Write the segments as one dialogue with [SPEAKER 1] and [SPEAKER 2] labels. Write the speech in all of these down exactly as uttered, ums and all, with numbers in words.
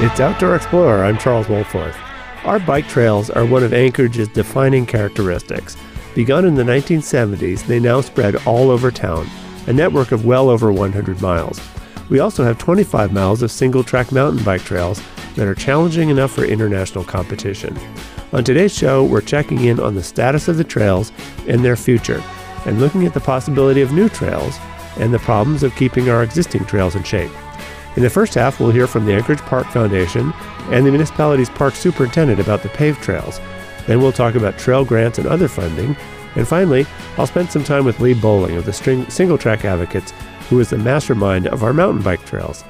[SPEAKER 1] It's Outdoor Explorer. I'm Charles Wolforth. Our bike trails are one of Anchorage's defining characteristics. Begun in the nineteen seventies, they now spread all over town, a network of well over one hundred miles. We also have twenty-five miles of single-track mountain bike trails that are challenging enough for international competition. On today's show, we're checking in on the status of the trails and their future, and looking at the possibility of new trails and the problems of keeping our existing trails in shape. In the first half, we'll hear from the Anchorage Park Foundation and the municipality's park superintendent about the paved trails. Then we'll talk about trail grants and other funding. And finally, I'll spend some time with Lee Bowling of the String Single Track Advocates, who is the mastermind of our mountain bike trails.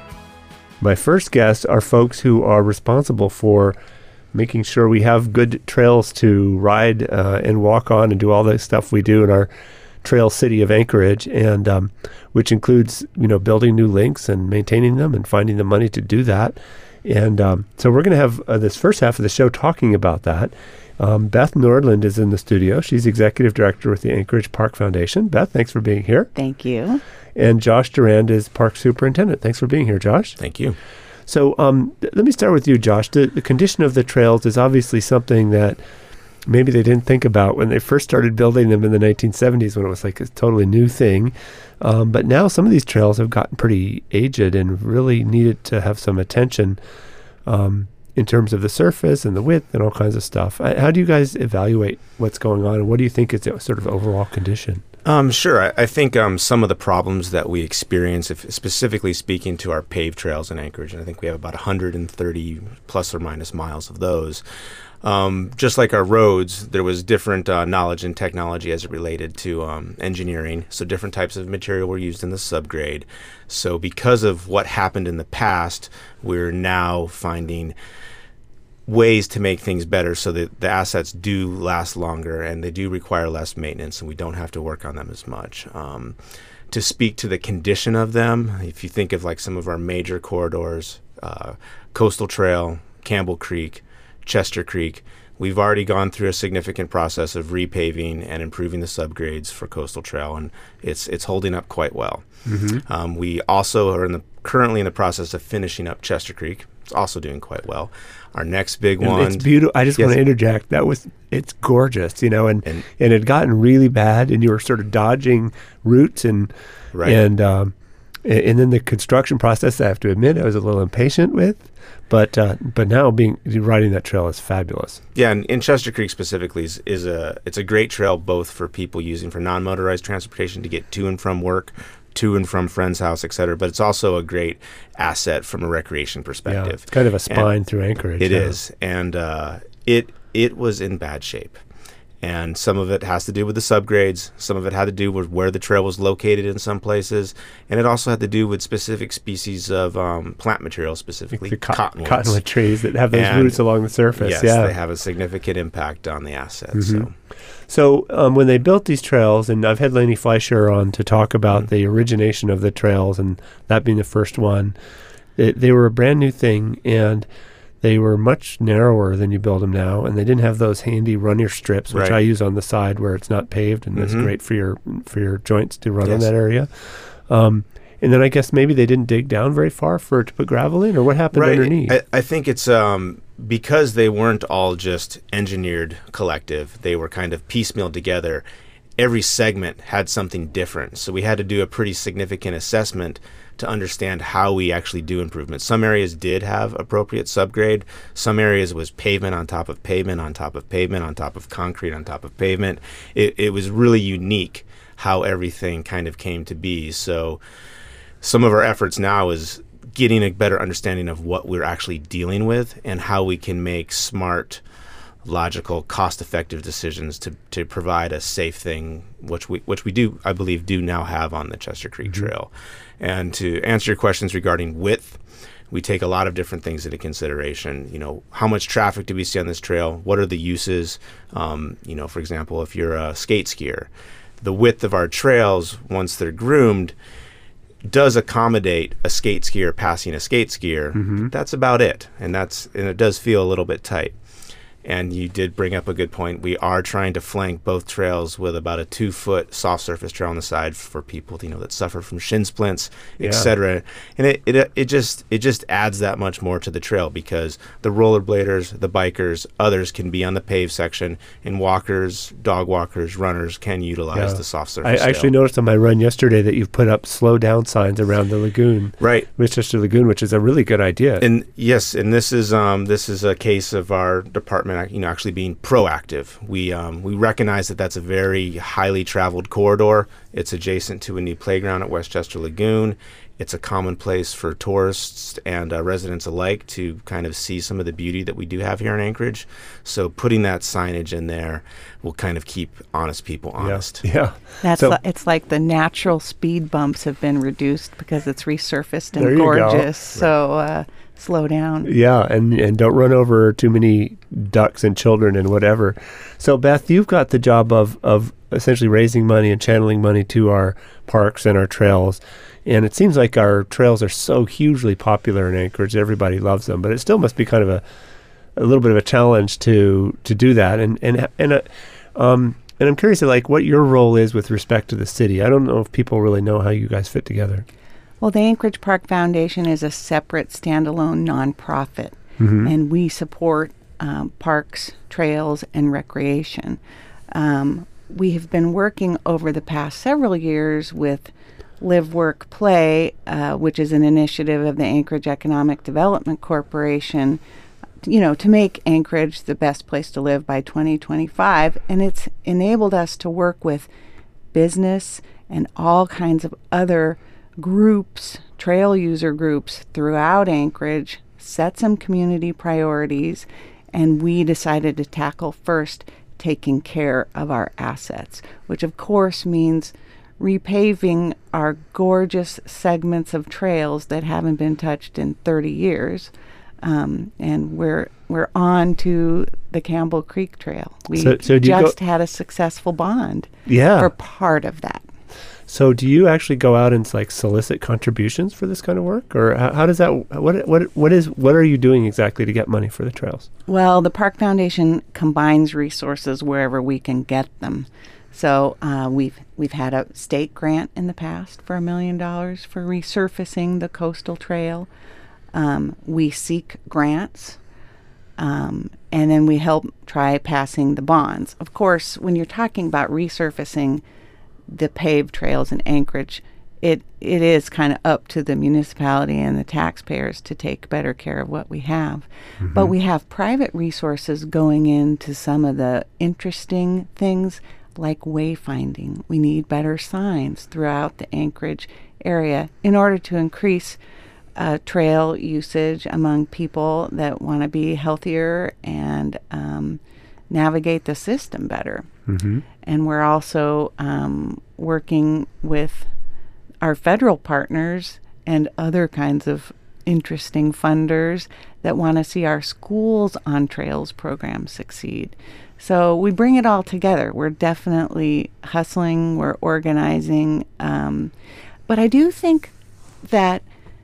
[SPEAKER 1] My first guests are folks who are responsible for making sure we have good trails to ride uh, and walk on and do all the stuff we do in our trail city of Anchorage, and um, which includes, you know, building new links and maintaining them and finding the money to do that. And um, so we're going to have uh, this first half of the show talking about that. Um, Beth Nordland is in the studio. She's executive director with the Anchorage Park Foundation. Beth, thanks for being here.
[SPEAKER 2] Thank you.
[SPEAKER 1] And Josh Durand is park superintendent. Thanks for being here, Josh.
[SPEAKER 3] Thank you.
[SPEAKER 1] So um, th- let me start with you, Josh. The, the condition of the trails is obviously something that maybe they didn't think about when they first started building them in the nineteen seventies, when it was like a totally new thing. Um, but now some of these trails have gotten pretty aged and really needed to have some attention um, in terms of the surface and the width and all kinds of stuff. I, how do you guys evaluate what's going on, and what do you think is the sort of overall condition?
[SPEAKER 3] Um, sure. I, I think um, some of the problems that we experience, if specifically speaking to our paved trails in Anchorage, and I think we have about one hundred thirty plus or minus miles of those. Um, just like our roads, there was different uh, knowledge and technology as it related to um, engineering. So different types of material were used in the subgrade. So because of what happened in the past, we're now finding ways to make things better so that the assets do last longer and they do require less maintenance, and we don't have to work on them as much. Um, to speak to the condition of them, if you think of like some of our major corridors, uh, Coastal Trail, Campbell Creek, Chester Creek, we've already gone through a significant process of repaving and improving the subgrades for Coastal Trail, and it's it's holding up quite well. Mm-hmm. Um, we also are in the currently in the process of finishing up Chester Creek. It's also doing quite well. Our next big
[SPEAKER 1] and
[SPEAKER 3] one.
[SPEAKER 1] It's beautiful. I just yes. want to interject. That was it's gorgeous, you know, and, and and it had gotten really bad, and you were sort of dodging roots and
[SPEAKER 3] right.
[SPEAKER 1] and um, and then the construction process, I have to admit, I was a little impatient with. But uh, but now being riding that trail is fabulous.
[SPEAKER 3] Yeah, and in Chester Creek specifically is, is a it's a great trail both for people using for non-motorized transportation to get to and from work, to and from friend's house, et cetera. But it's also a great asset from a recreation perspective.
[SPEAKER 1] Yeah, it's kind of a spine
[SPEAKER 3] and
[SPEAKER 1] through Anchorage.
[SPEAKER 3] It
[SPEAKER 1] yeah.
[SPEAKER 3] is, and uh, it it was in bad shape. And some of it has to do with the subgrades. Some of it had to do with where the trail was located in some places. And it also had to do with specific species of um, plant material, specifically
[SPEAKER 1] the co-
[SPEAKER 3] cottonwoods.
[SPEAKER 1] Cottonwood trees that have those
[SPEAKER 3] and
[SPEAKER 1] roots along the surface.
[SPEAKER 3] Yes,
[SPEAKER 1] yeah.
[SPEAKER 3] they have a significant impact on the assets.
[SPEAKER 1] Mm-hmm.
[SPEAKER 3] So,
[SPEAKER 1] so um, when they built these trails, and I've had Lainey Fleischer on to talk about mm-hmm. the origination of the trails, and that being the first one, it, they were a brand new thing, and they were much narrower than you build them now, and they didn't have those handy runner strips, which
[SPEAKER 3] right.
[SPEAKER 1] I use on the side where it's not paved, and mm-hmm. it's great for your for your joints to run
[SPEAKER 3] yes.
[SPEAKER 1] in that area. Um, and then I guess maybe they didn't dig down very far for to put gravel in, or what happened
[SPEAKER 3] right.
[SPEAKER 1] underneath?
[SPEAKER 3] I, I think it's um, because they weren't all just engineered collective. They were kind of piecemealed together. Every segment had something different, so we had to do a pretty significant assessment to understand how we actually do improvements. Some areas did have appropriate subgrade. Some areas was pavement on top of pavement on top of pavement on top of concrete on top of pavement. It, it was really unique how everything kind of came to be. So some of our efforts now is getting a better understanding of what we're actually dealing with and how we can make smart, logical, cost-effective decisions to, to provide a safe thing, which we which we do, I believe, do now have on the Chester Creek mm-hmm. Trail. And to answer your questions regarding width, we take a lot of different things into consideration. You know, how much traffic do we see on this trail? What are the uses? Um, you know, for example, if you're a skate skier, the width of our trails, once they're groomed, does accommodate a skate skier passing a skate skier. Mm-hmm. That's about it, and that's and it does feel a little bit tight. And you did bring up a good point. We are trying to flank both trails with about a two-foot soft surface trail on the side for people, you know, that suffer from shin splints,
[SPEAKER 1] Yeah.
[SPEAKER 3] et cetera. And it, it it just it just adds that much more to the trail because the rollerbladers, the bikers, others can be on the paved section, and walkers, dog walkers, runners can utilize
[SPEAKER 1] Yeah.
[SPEAKER 3] the soft
[SPEAKER 1] I
[SPEAKER 3] surface
[SPEAKER 1] actually
[SPEAKER 3] trail.
[SPEAKER 1] noticed on my run yesterday that you've put up slow down signs around the lagoon,
[SPEAKER 3] Right.
[SPEAKER 1] Westchester Lagoon, which is a really good idea.
[SPEAKER 3] And yes, and this is um, this is a case of our department, you know, actually being proactive. We um, we recognize that that's a very highly traveled corridor. It's adjacent to a new playground at Westchester Lagoon. It's a common place for tourists and uh, residents alike to kind of see some of the beauty that we do have here in Anchorage. So putting that signage in there will kind of keep honest people honest.
[SPEAKER 1] Yeah. yeah.
[SPEAKER 2] That's
[SPEAKER 1] So-
[SPEAKER 2] li- it's like the natural speed bumps have been reduced because it's resurfaced
[SPEAKER 1] There
[SPEAKER 2] and
[SPEAKER 1] you go.
[SPEAKER 2] gorgeous. So uh, slow down.
[SPEAKER 1] Yeah, and, and don't run over too many ducks and children and whatever. So, Beth, you've got the job of, of essentially raising money and channeling money to our parks and our trails. And it seems like our trails are so hugely popular in Anchorage. Everybody loves them. But it still must be kind of a, a little bit of a challenge to to do that. And and and uh, um and I'm curious, like, what your role is with respect to the city. I don't know if people really know how you guys fit together.
[SPEAKER 2] Well, the Anchorage Park Foundation is a separate standalone nonprofit,
[SPEAKER 1] Mm-hmm.
[SPEAKER 2] and we support um, parks, trails, and recreation. Um, we have been working over the past several years with Live, Work, Play, uh, which is an initiative of the Anchorage Economic Development Corporation, you know, to make Anchorage the best place to live by twenty twenty-five. And it's enabled us to work with business and all kinds of other groups, trail user groups throughout Anchorage, set some community priorities, and we decided to tackle first taking care of our assets, which of course means repaving our gorgeous segments of trails that haven't been touched in thirty years. Um, and we're we're on to the Campbell Creek Trail. We
[SPEAKER 1] So- so do you
[SPEAKER 2] just
[SPEAKER 1] go-
[SPEAKER 2] had a successful bond
[SPEAKER 1] Yeah.
[SPEAKER 2] for part of that.
[SPEAKER 1] So do you actually go out and like solicit contributions for this kind of work, or how, how does that? What what what is what are you doing exactly to get money for the trails?
[SPEAKER 2] Well, the Park Foundation combines resources wherever we can get them. So uh, we've we've had a state grant in the past for a million dollars for resurfacing the coastal trail. Um, we seek grants, um, and then we help try passing the bonds. Of course, when you're talking about resurfacing the paved trails in Anchorage, it it is kind of up to the municipality and the taxpayers to take better care of what we have.
[SPEAKER 1] Mm-hmm.
[SPEAKER 2] But we have private resources going into some of the interesting things like wayfinding. We need better signs throughout the Anchorage area in order to increase uh, trail usage among people that want to be healthier and um, navigate the system better.
[SPEAKER 1] Mm-hmm.
[SPEAKER 2] And we're also um, working with our federal partners and other kinds of interesting funders that want to see our schools on trails program succeed. So we bring it all together. We're definitely hustling, we're organizing. Um, but I do think that,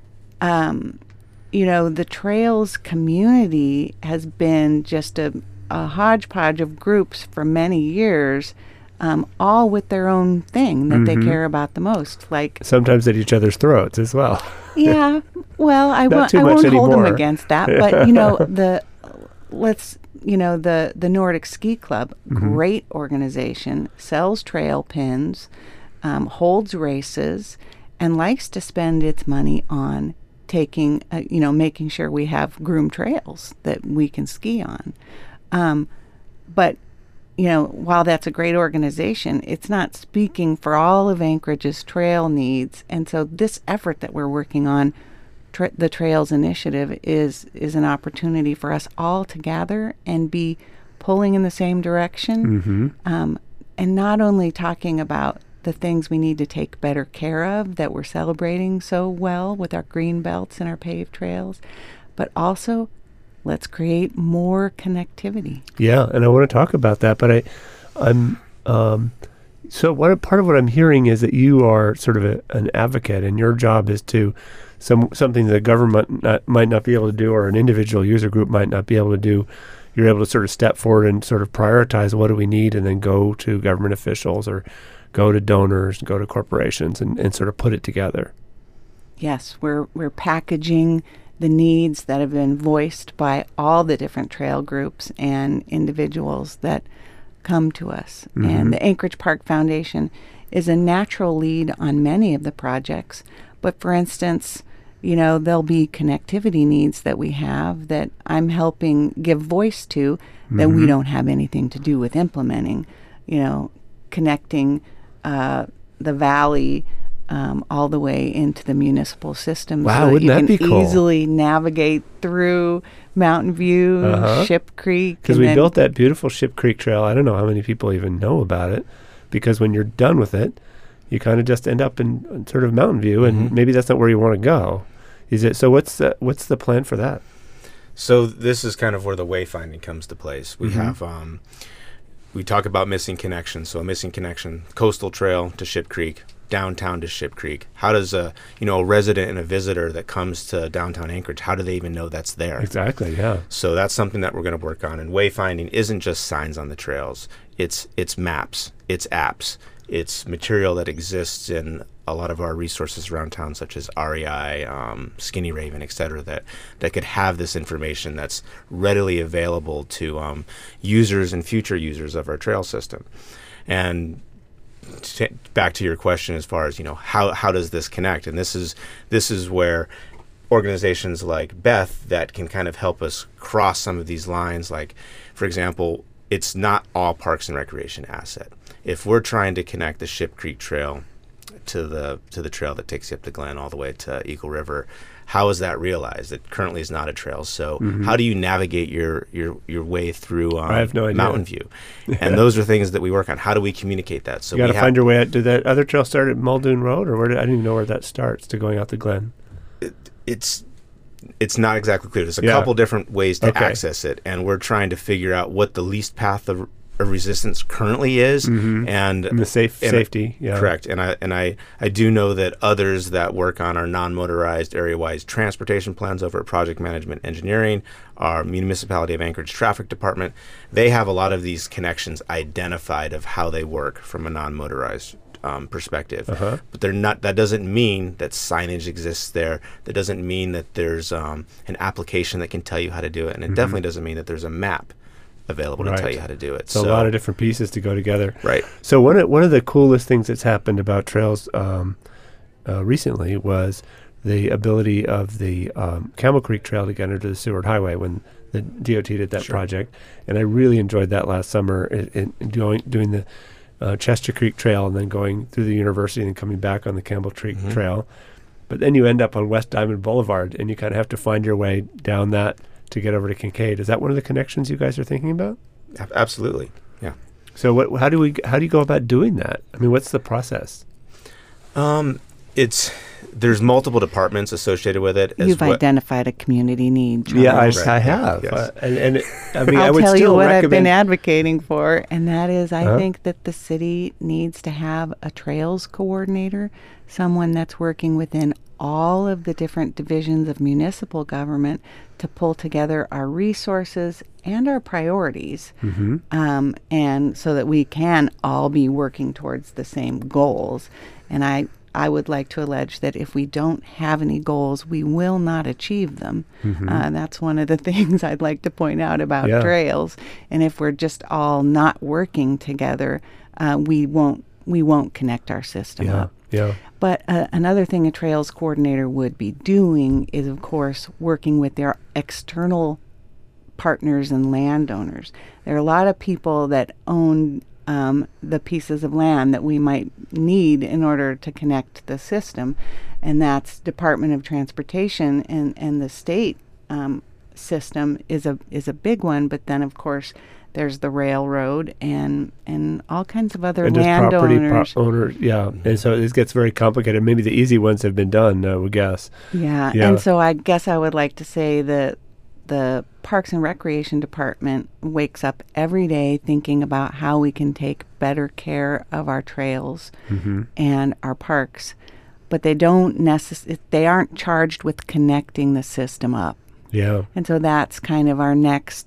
[SPEAKER 2] um, you know, the trails community has been just a, a hodgepodge of groups for many years, um, all with their own thing that
[SPEAKER 1] Mhm.
[SPEAKER 2] they care about the most. Like,
[SPEAKER 1] Sometimes at each other's throats as well.
[SPEAKER 2] yeah, well, I
[SPEAKER 1] Not
[SPEAKER 2] won't,
[SPEAKER 1] too
[SPEAKER 2] I
[SPEAKER 1] much
[SPEAKER 2] won't hold them
[SPEAKER 1] anymore.
[SPEAKER 2] against that. But, you know, the, let's, you know, the, the Nordic Ski Club,
[SPEAKER 1] Mhm.
[SPEAKER 2] great organization, sells trail pins, um, holds races, and likes to spend its money on taking, uh, you know, making sure we have groomed trails that we can ski on. Um, but, you know, while that's a great organization, it's not speaking for all of Anchorage's trail needs. And so this effort that we're working on, tra- the Trails Initiative, is is an opportunity for us all to gather and be pulling in the same direction.
[SPEAKER 1] Mm-hmm.
[SPEAKER 2] Um, and not only talking about the things we need to take better care of that we're celebrating so well with our green belts and our paved trails, but also let's create more connectivity.
[SPEAKER 1] Yeah, and I want to talk about that, but I, I'm um, so what part of what I'm hearing is that you are sort of a, an advocate, and your job is to some something that the government not, might not be able to do, or an individual user group might not be able to do. you're able to sort of step forward and sort of prioritize what do we need, and then go to government officials or go to donors, go to corporations, and, and sort of put it together.
[SPEAKER 2] Yes, we're we're packaging the needs that have been voiced by all the different trail groups and individuals that come to us. Mm-hmm. And the Anchorage Park Foundation is a natural lead on many of the projects. But for instance, you know, there'll be connectivity needs that we have that I'm helping give voice to that mm-hmm. we don't have anything to do with implementing, you know, connecting uh, the valley um, all the way into the municipal system.
[SPEAKER 1] Wow,
[SPEAKER 2] so
[SPEAKER 1] wouldn't
[SPEAKER 2] that
[SPEAKER 1] that
[SPEAKER 2] you
[SPEAKER 1] be
[SPEAKER 2] can
[SPEAKER 1] cool?
[SPEAKER 2] easily navigate through Mountain View,
[SPEAKER 1] Uh-huh.
[SPEAKER 2] Ship Creek.
[SPEAKER 1] Because
[SPEAKER 2] and
[SPEAKER 1] we
[SPEAKER 2] then-
[SPEAKER 1] built that beautiful Ship Creek Trail. I don't know how many people even know about it, because when you're done with it, you kind of just end up in, in sort of Mountain View, and
[SPEAKER 3] Mm-hmm.
[SPEAKER 1] maybe that's not where you want to go. Is it? So what's the, what's the plan for that?
[SPEAKER 3] So this is kind of where the wayfinding comes to place. We
[SPEAKER 1] Mm-hmm.
[SPEAKER 3] have, um, we talk about missing connections. So a missing connection, coastal trail to Ship Creek, downtown to Ship Creek. How does a, you know, a resident and a visitor that comes to downtown Anchorage, how do they even know that's there?
[SPEAKER 1] Exactly, yeah.
[SPEAKER 3] So that's something that we're going to work on. And wayfinding isn't just signs on the trails. It's it's maps, it's apps, it's material that exists in a lot of our resources around town, such as R E I, um, Skinny Raven, et cetera, that, that could have this information that's readily available to um, users and future users of our trail system. And t- back to your question, as far as, you know, how how does this connect? And this is this is where organizations like Beth that can kind of help us cross some of these lines. Like, for example, it's not all Parks and Recreation asset. If we're trying to connect the Ship Creek Trail to the to the trail that takes you up the Glen all the way to Eagle River, how is that realized? It currently is not a trail. So
[SPEAKER 1] Mm-hmm.
[SPEAKER 3] how do you navigate your your, your way through um,
[SPEAKER 1] I have no idea.
[SPEAKER 3] Mountain View? And those are things that we work on. How do we communicate that? So
[SPEAKER 1] You got to
[SPEAKER 3] we
[SPEAKER 1] find
[SPEAKER 3] have,
[SPEAKER 1] your way out. Did that other trail start at Muldoon Road, or where did, I don't even know where that starts to going out the Glen?
[SPEAKER 3] it's it's not exactly clear. There's a
[SPEAKER 1] Yeah.
[SPEAKER 3] couple different ways to
[SPEAKER 1] Okay.
[SPEAKER 3] access it, and we're trying to figure out what the least path of, of resistance currently is,
[SPEAKER 1] Mhm.
[SPEAKER 3] and
[SPEAKER 1] And the safe
[SPEAKER 3] and-
[SPEAKER 1] safety, yeah.
[SPEAKER 3] Correct. And I and I, I do know that others that work on our non-motorized area-wise transportation plans over at Project Management Engineering, our Municipality of Anchorage Traffic Department, they have a lot of these connections identified of how they work from a non-motorized um, perspective.
[SPEAKER 1] Uh-huh.
[SPEAKER 3] But they're not. That doesn't mean that signage exists there. That doesn't mean that there's um, an application that can tell you how to do it, and it definitely doesn't mean that there's a map available to
[SPEAKER 1] Right.
[SPEAKER 3] tell you how to do it.
[SPEAKER 1] So, a lot of different pieces to go together.
[SPEAKER 3] Right.
[SPEAKER 1] So one of, one of the coolest things that's happened about trails um, uh, recently was the ability of the um, Camel Creek Trail to get into the Seward Highway when the D O T did that
[SPEAKER 3] Sure.
[SPEAKER 1] project. And I really enjoyed that last summer, in, in doing, doing the uh, Chester Creek Trail and then going through the university and coming back on the Campbell Creek
[SPEAKER 3] Mhm.
[SPEAKER 1] Trail. But then you end up on West Diamond Boulevard, and you kind of have to find your way down that to get over to Kincaid. Is that one of the connections you guys are thinking about?
[SPEAKER 3] Ab- Absolutely. Yeah.
[SPEAKER 1] So what? How do we? How do you go about doing that? I mean, what's the process?
[SPEAKER 3] Um, it's there's multiple departments associated with it.
[SPEAKER 2] You've
[SPEAKER 3] well.
[SPEAKER 2] identified a community need.
[SPEAKER 1] Yeah, I,
[SPEAKER 2] Charles.
[SPEAKER 3] Right.
[SPEAKER 1] I have,
[SPEAKER 3] Yes.
[SPEAKER 1] uh, and and it, I mean,
[SPEAKER 2] I'll
[SPEAKER 1] I would
[SPEAKER 2] tell
[SPEAKER 1] still
[SPEAKER 2] you what I've
[SPEAKER 1] recommend.
[SPEAKER 2] been advocating for, and that is I
[SPEAKER 1] Huh?
[SPEAKER 2] think that the city needs to have a trails coordinator, someone that's working within all of the different divisions of municipal government to pull together our resources and our priorities,
[SPEAKER 1] hmm
[SPEAKER 2] um, and so that we can all be working towards the same goals. And I, I would like to allege that if we don't have any goals, we will not achieve them.
[SPEAKER 1] Mhm.
[SPEAKER 2] Uh, that's one of the things I'd like to point out about
[SPEAKER 1] Yeah.
[SPEAKER 2] trails. And if we're just all not working together, uh, we won't we won't connect our system
[SPEAKER 1] Yeah,
[SPEAKER 2] up.
[SPEAKER 1] yeah,
[SPEAKER 2] But uh, another thing a trails coordinator would be doing is, of course, working with their external partners and landowners. There are a lot of people that own um, the pieces of land that we might need in order to connect the system, and that's Department of Transportation and, and the state um, system is a is a big one. But then, of course, there's the railroad and and all kinds of other
[SPEAKER 1] and just property
[SPEAKER 2] landowners.
[SPEAKER 1] pro- owners. Yeah, and so it gets very complicated. Maybe the easy ones have been done, I would guess.
[SPEAKER 2] Yeah,
[SPEAKER 1] Yeah.
[SPEAKER 2] and so I guess I would like to say that the Parks and Recreation Department wakes up every day thinking about how we can take better care of our trails
[SPEAKER 1] hmm
[SPEAKER 2] and our parks, but they don't necess- they aren't charged with connecting the system up.
[SPEAKER 1] Yeah,
[SPEAKER 2] And so that's kind of our next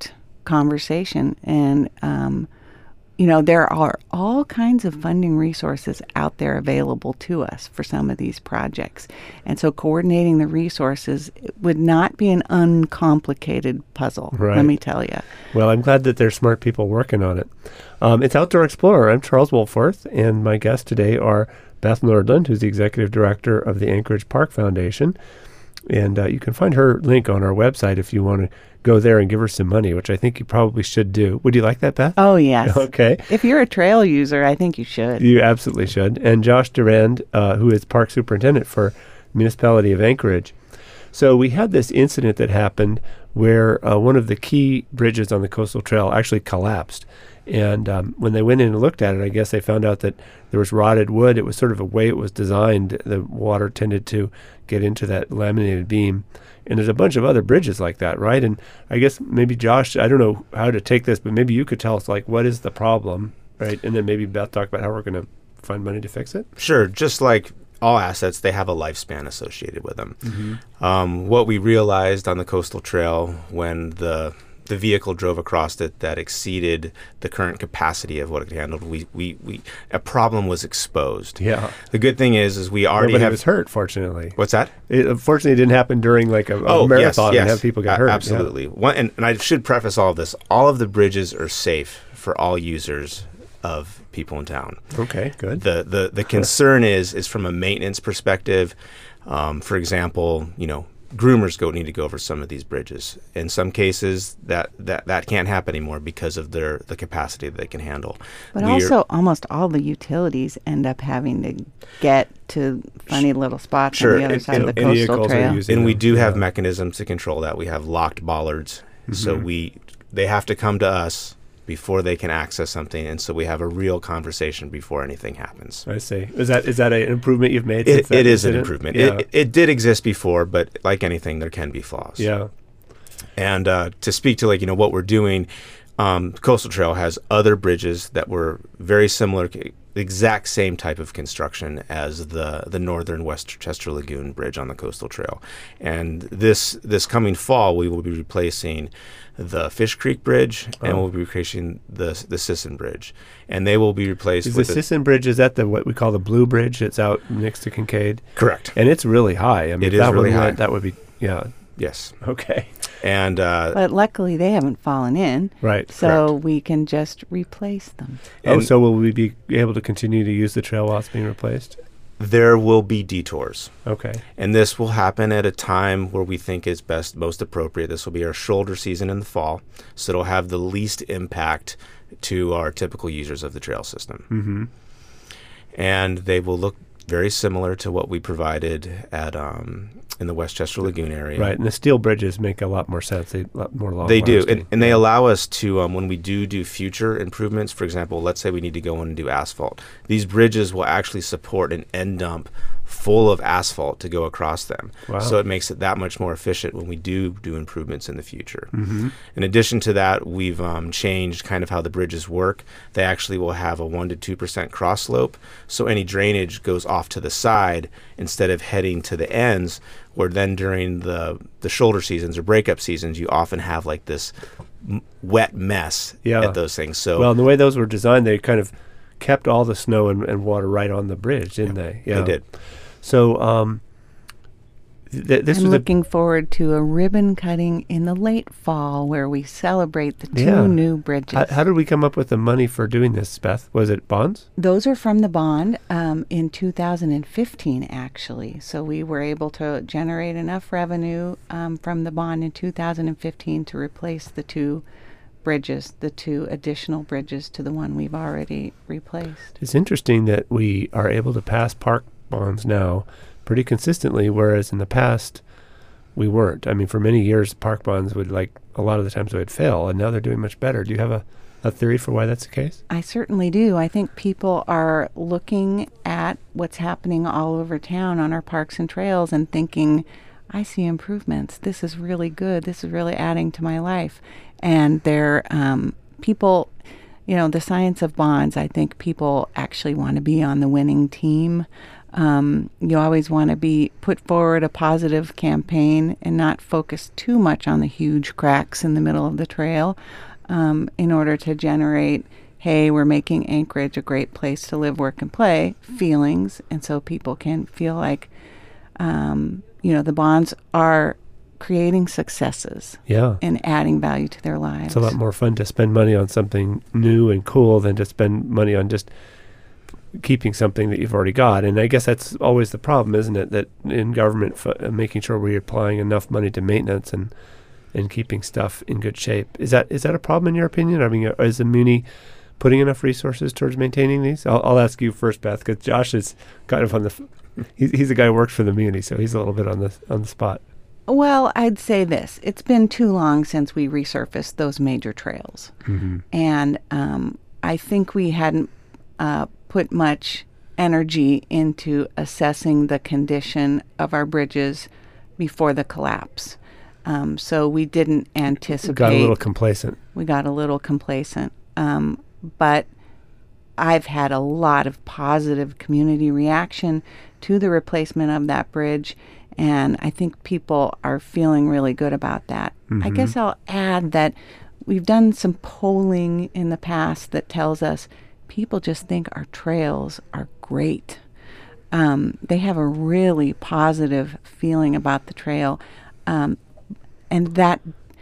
[SPEAKER 2] conversation. And, um, you know, there are all kinds of funding resources out there available to us for some of these projects. And so coordinating the resources would not be an uncomplicated puzzle,
[SPEAKER 1] Right.
[SPEAKER 2] let me tell you.
[SPEAKER 1] Well, I'm glad that there's smart people working on it. Um, it's Outdoor Explorer. I'm Charles Wolforth, and my guests today are Beth Nordland, who's the executive director of the Anchorage Park Foundation. And uh, you can find her link on our website if you want to go there and give her some money, which I think you probably should do. Would you like that, Beth?
[SPEAKER 2] Oh, yes.
[SPEAKER 1] Okay.
[SPEAKER 2] If you're a trail user, I think you should.
[SPEAKER 1] You absolutely should. And Josh Durand, uh, who is park superintendent for municipality of Anchorage. So we had this incident that happened where uh, one of the key bridges on the coastal trail actually collapsed. And um, when they went in and looked at it, I guess they found out that there was rotted wood. It was sort of a way it was designed. The water tended to get into that laminated beam. And there's a bunch of other bridges like that, right? And I guess maybe Josh, I don't know how to take this, but maybe you could tell us, like, what is the problem, right? And then maybe Beth talk about how we're going to find money to fix it.
[SPEAKER 3] Sure. Just like all assets, they have a lifespan associated with them. Mm-hmm. Um, what we realized on the coastal trail when the the vehicle drove across it that exceeded the current capacity of what it handled, we, we, we a problem was exposed.
[SPEAKER 1] Yeah.
[SPEAKER 3] The good thing is, is we already
[SPEAKER 1] Nobody
[SPEAKER 3] have.
[SPEAKER 1] was hurt, fortunately.
[SPEAKER 3] What's that?
[SPEAKER 1] It, unfortunately, it didn't happen during like a, a
[SPEAKER 3] Oh, yes,
[SPEAKER 1] marathon
[SPEAKER 3] yes.
[SPEAKER 1] and have people get
[SPEAKER 3] A-
[SPEAKER 1] hurt.
[SPEAKER 3] Absolutely. One, and, and I should preface all of this. All of the bridges are safe for all users of people in town.
[SPEAKER 1] Yeah. Okay, good.
[SPEAKER 3] The the the concern is is from a maintenance perspective. Um, for example, you know, groomers go need to go over some of these bridges. In some cases, that, that, that can't happen anymore because of their the capacity that they can handle.
[SPEAKER 2] But
[SPEAKER 3] We're-
[SPEAKER 2] also, almost all the utilities end up having to get to funny little spots
[SPEAKER 3] Sure,
[SPEAKER 2] on the other
[SPEAKER 3] and-
[SPEAKER 2] side
[SPEAKER 3] and-
[SPEAKER 2] of the
[SPEAKER 1] and
[SPEAKER 2] coastal
[SPEAKER 1] vehicles are
[SPEAKER 2] trail.
[SPEAKER 1] using
[SPEAKER 3] and we
[SPEAKER 1] them.
[SPEAKER 3] do have
[SPEAKER 1] Yeah.
[SPEAKER 3] mechanisms to control that. We have locked bollards, so
[SPEAKER 1] Mm-hmm.
[SPEAKER 3] we they have to come to us before they can access something, and so we have a real conversation before anything happens.
[SPEAKER 1] I see. Is that is that an improvement you've made?
[SPEAKER 3] It,
[SPEAKER 1] since that
[SPEAKER 3] it is an
[SPEAKER 1] incident?
[SPEAKER 3] improvement.
[SPEAKER 1] Yeah.
[SPEAKER 3] It, it did exist before, but like anything, there can be flaws.
[SPEAKER 1] yeah.
[SPEAKER 3] And uh, to speak to like you know what we're doing, um, Coastal Trail has other bridges that were very similar, the exact same type of construction as the the Northern Westchester Lagoon Bridge on the Coastal Trail. And this this coming fall, we will be replacing the Fish Creek Bridge, and
[SPEAKER 1] Oh.
[SPEAKER 3] we'll be replacing the the Sisson Bridge, and they will be replaced
[SPEAKER 1] Is the
[SPEAKER 3] with the-
[SPEAKER 1] Sisson Bridge, is that the what we call the Blue Bridge that's out next to Kincaid?
[SPEAKER 3] correct.
[SPEAKER 1] And it's really high. I mean,
[SPEAKER 3] It
[SPEAKER 1] if
[SPEAKER 3] is
[SPEAKER 1] that
[SPEAKER 3] really
[SPEAKER 1] one
[SPEAKER 3] high.
[SPEAKER 1] went, that would be, yeah.
[SPEAKER 3] Yes,
[SPEAKER 1] Okay.
[SPEAKER 3] and uh,
[SPEAKER 2] But luckily, they haven't fallen in,
[SPEAKER 1] Right.
[SPEAKER 2] so we can just replace them.
[SPEAKER 1] Oh,
[SPEAKER 3] and
[SPEAKER 1] so will we be able to continue to use the trail while it's being replaced?
[SPEAKER 3] there will be detours.
[SPEAKER 1] Okay.
[SPEAKER 3] And this will happen at a time where we think is best, most appropriate. This will be our shoulder season in the fall, so it'll have the least impact to our typical users of the trail system.
[SPEAKER 1] Mm-hmm.
[SPEAKER 3] And they will look very similar to what we provided at um, in the Westchester Lagoon area.
[SPEAKER 1] Right. And the steel bridges make a lot more sense. They a lot more long.
[SPEAKER 3] They do,
[SPEAKER 1] lasting.
[SPEAKER 3] and, and they allow us to, um, when we do do future improvements, for example, let's say we need to go in and do asphalt. These bridges will actually support an end dump full of asphalt to go across them.
[SPEAKER 1] Wow.
[SPEAKER 3] So it makes it that much more efficient when we do do improvements in the future.
[SPEAKER 1] Mm-hmm.
[SPEAKER 3] In addition to that, we've um, changed kind of how the bridges work. They actually will have a one to two percent cross slope, so any drainage goes off to the side instead of heading to the ends, where then during the, the shoulder seasons or breakup seasons, you often have like this m- wet mess
[SPEAKER 1] Yeah.
[SPEAKER 3] at those things. So
[SPEAKER 1] Well, and the way those were designed, they kind of kept all the snow and, and water right on the bridge, didn't they?
[SPEAKER 3] they did.
[SPEAKER 1] So um, th- this
[SPEAKER 2] I'm
[SPEAKER 1] was a
[SPEAKER 2] looking forward to a ribbon cutting in the late fall where we celebrate the two
[SPEAKER 1] Yeah.
[SPEAKER 2] new bridges.
[SPEAKER 1] How, how did we come up with the money for doing this, Beth? Was it bonds?
[SPEAKER 2] Those are from the bond um, in two thousand fifteen, actually. So we were able to generate enough revenue um, from the bond in two thousand fifteen to replace the two bridges, the two additional bridges to the one we've already replaced.
[SPEAKER 1] It's interesting that we are able to pass park bonds now pretty consistently, whereas in the past we weren't. I mean, for many years, park bonds would, like, a lot of the times they would fail, and now they're doing much better. Do you have a, a theory for why that's the case?
[SPEAKER 2] I certainly do. I think people are looking at what's happening all over town on our parks and trails and thinking, I see improvements. This is really good. This is really adding to my life. And they're um, people, you know, the science of bonds, I think people actually want to be on the winning team. Um, you always want to be put forward a positive campaign and not focus too much on the huge cracks in the middle of the trail. um, in order to generate, hey, we're making Anchorage a great place to live, work, and play feelings. And so people can feel like, um, you know, the bonds are creating successes
[SPEAKER 1] Yeah.
[SPEAKER 2] and adding value to their lives.
[SPEAKER 1] It's a lot more fun to spend money on something new and cool than to spend money on just keeping something that you've already got. And I guess that's always the problem, isn't it? That in government, f- uh, making sure we're applying enough money to maintenance and and keeping stuff in good shape. Is that is that a problem in your opinion? I mean, uh, is the Muni putting enough resources towards maintaining these? I'll, I'll ask you first, Beth, because Josh is kind of on the. F- he's he's the guy who works for the Muni, so he's a little bit on the on the spot.
[SPEAKER 2] Well, I'd say this. It's been too long since we resurfaced those major trails.
[SPEAKER 1] Mm-hmm.
[SPEAKER 2] And um, I think we hadn't uh, put much energy into assessing the condition of our bridges before the collapse. Um, so we didn't anticipate.
[SPEAKER 1] Got a little complacent.
[SPEAKER 2] We got a little complacent. Um, but I've had a lot of positive community reaction to the replacement of that bridge. And I think people are feeling really good about that.
[SPEAKER 1] Mm-hmm.
[SPEAKER 2] I guess I'll add that we've done some polling in the past that tells us people just think our trails are great. Um, they have a really positive feeling about the trail. Um, and that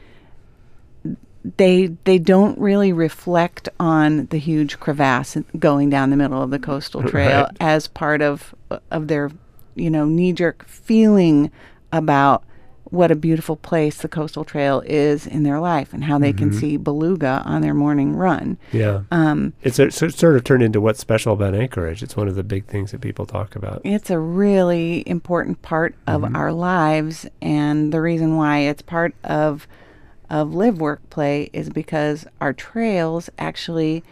[SPEAKER 2] they they don't really reflect on the huge crevasse going down the middle of the coastal trail
[SPEAKER 1] Right.
[SPEAKER 2] as part of of their, you know, knee-jerk feeling about what a beautiful place the coastal trail is in their life and how they
[SPEAKER 1] Mm-hmm.
[SPEAKER 2] can see beluga on their morning run.
[SPEAKER 1] Yeah.
[SPEAKER 2] Um,
[SPEAKER 1] It's a, so it's sort of turned into what's special about Anchorage. It's one of the big things that people talk about.
[SPEAKER 2] It's a really important part of
[SPEAKER 1] Mhm.
[SPEAKER 2] our lives, and the reason why it's part of of live, work, play is because our trails actually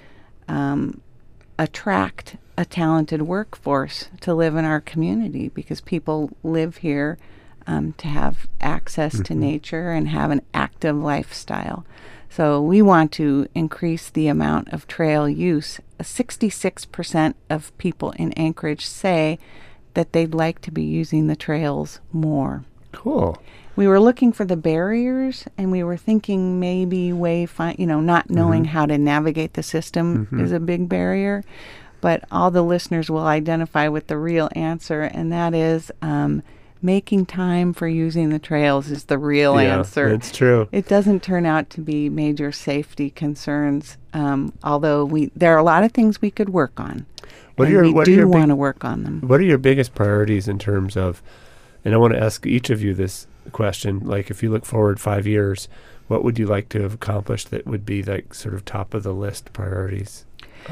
[SPEAKER 2] um, attract a talented workforce to live in our community because people live here um, to have access to nature and have an active lifestyle. So we want to increase the amount of trail use. sixty-six percent of people in Anchorage say that they'd like to be using the trails more.
[SPEAKER 1] Cool.
[SPEAKER 2] We were looking for the barriers, and we were thinking maybe wayfind, you know, not knowing how to navigate the system
[SPEAKER 1] Mhm.
[SPEAKER 2] is a big barrier. But all the listeners will identify with the real answer, and that is um, making time for using the trails is the real
[SPEAKER 1] Yeah,
[SPEAKER 2] answer.
[SPEAKER 1] it's true.
[SPEAKER 2] It doesn't turn out to be major safety concerns, um, although we there are a lot of things we could work on.
[SPEAKER 1] What are
[SPEAKER 2] and
[SPEAKER 1] your-
[SPEAKER 2] we
[SPEAKER 1] what are your
[SPEAKER 2] do
[SPEAKER 1] big-
[SPEAKER 2] want to work on them.
[SPEAKER 1] What are your biggest priorities in terms of, and I want to ask each of you this question, like if you look forward five years, what would you like to have accomplished that would be like sort of top of the list priorities?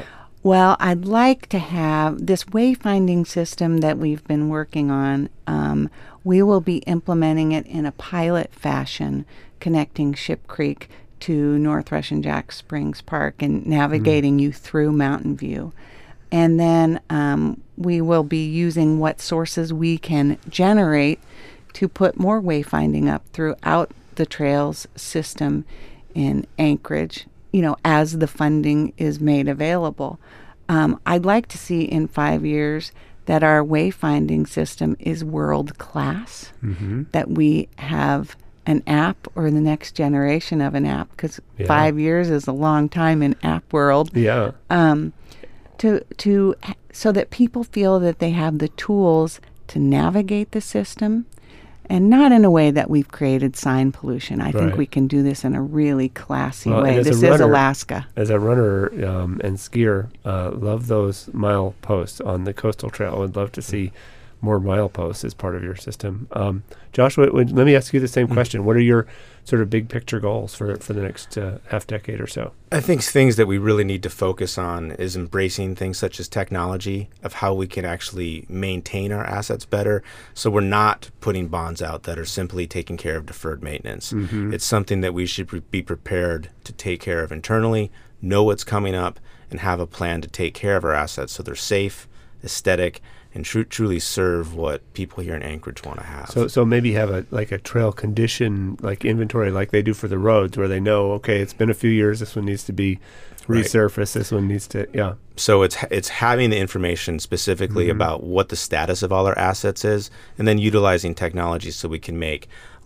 [SPEAKER 2] Well, I'd like to have this wayfinding system that we've been working on. Um, we will be implementing it in a pilot fashion, connecting Ship Creek to North Russian Jack Springs Park and navigating you through Mountain View. And then um, we will be using what sources we can generate to put more wayfinding up throughout the trails system in Anchorage, you know, as the funding is made available. Um, I'd like to see in five years that our wayfinding system is world class,
[SPEAKER 1] Mm-hmm.
[SPEAKER 2] that we have an app or the next generation of an app, because
[SPEAKER 1] Yeah.
[SPEAKER 2] five years is a long time in app world.
[SPEAKER 1] Yeah.
[SPEAKER 2] Um, to to so that people feel that they have the tools to navigate the system, and not in a way that we've created sign pollution. I think
[SPEAKER 1] Right.
[SPEAKER 2] we can do this in a really classy
[SPEAKER 1] Well, and
[SPEAKER 2] way.
[SPEAKER 1] as a
[SPEAKER 2] This is
[SPEAKER 1] runner-
[SPEAKER 2] Alaska.
[SPEAKER 1] As a runner um, and skier, uh, love those mile posts on the coastal trail. I would love to see more mile posts as part of your system. Um, Joshua, would, let me ask you the same question. What are your sort of big picture goals for, for the next uh, half decade or so?
[SPEAKER 3] I think things that we really need to focus on is embracing things such as technology, of how we can actually maintain our assets better, so we're not putting bonds out that are simply taking care of deferred maintenance.
[SPEAKER 1] Mhm.
[SPEAKER 3] It's something that we should pre- be prepared to take care of internally, know what's coming up, and have a plan to take care of our assets so they're safe, aesthetic, and tru- truly serve what people here in Anchorage want to have.
[SPEAKER 1] So, so maybe have a like a trail condition like inventory, like they do for the roads, where they know, okay, it's been a few years. This one needs to be
[SPEAKER 3] Right.
[SPEAKER 1] resurfaced. This one needs to, yeah.
[SPEAKER 3] So it's it's having the information specifically
[SPEAKER 1] Mhm.
[SPEAKER 3] about what the status of all our assets is, and then utilizing technology so we can make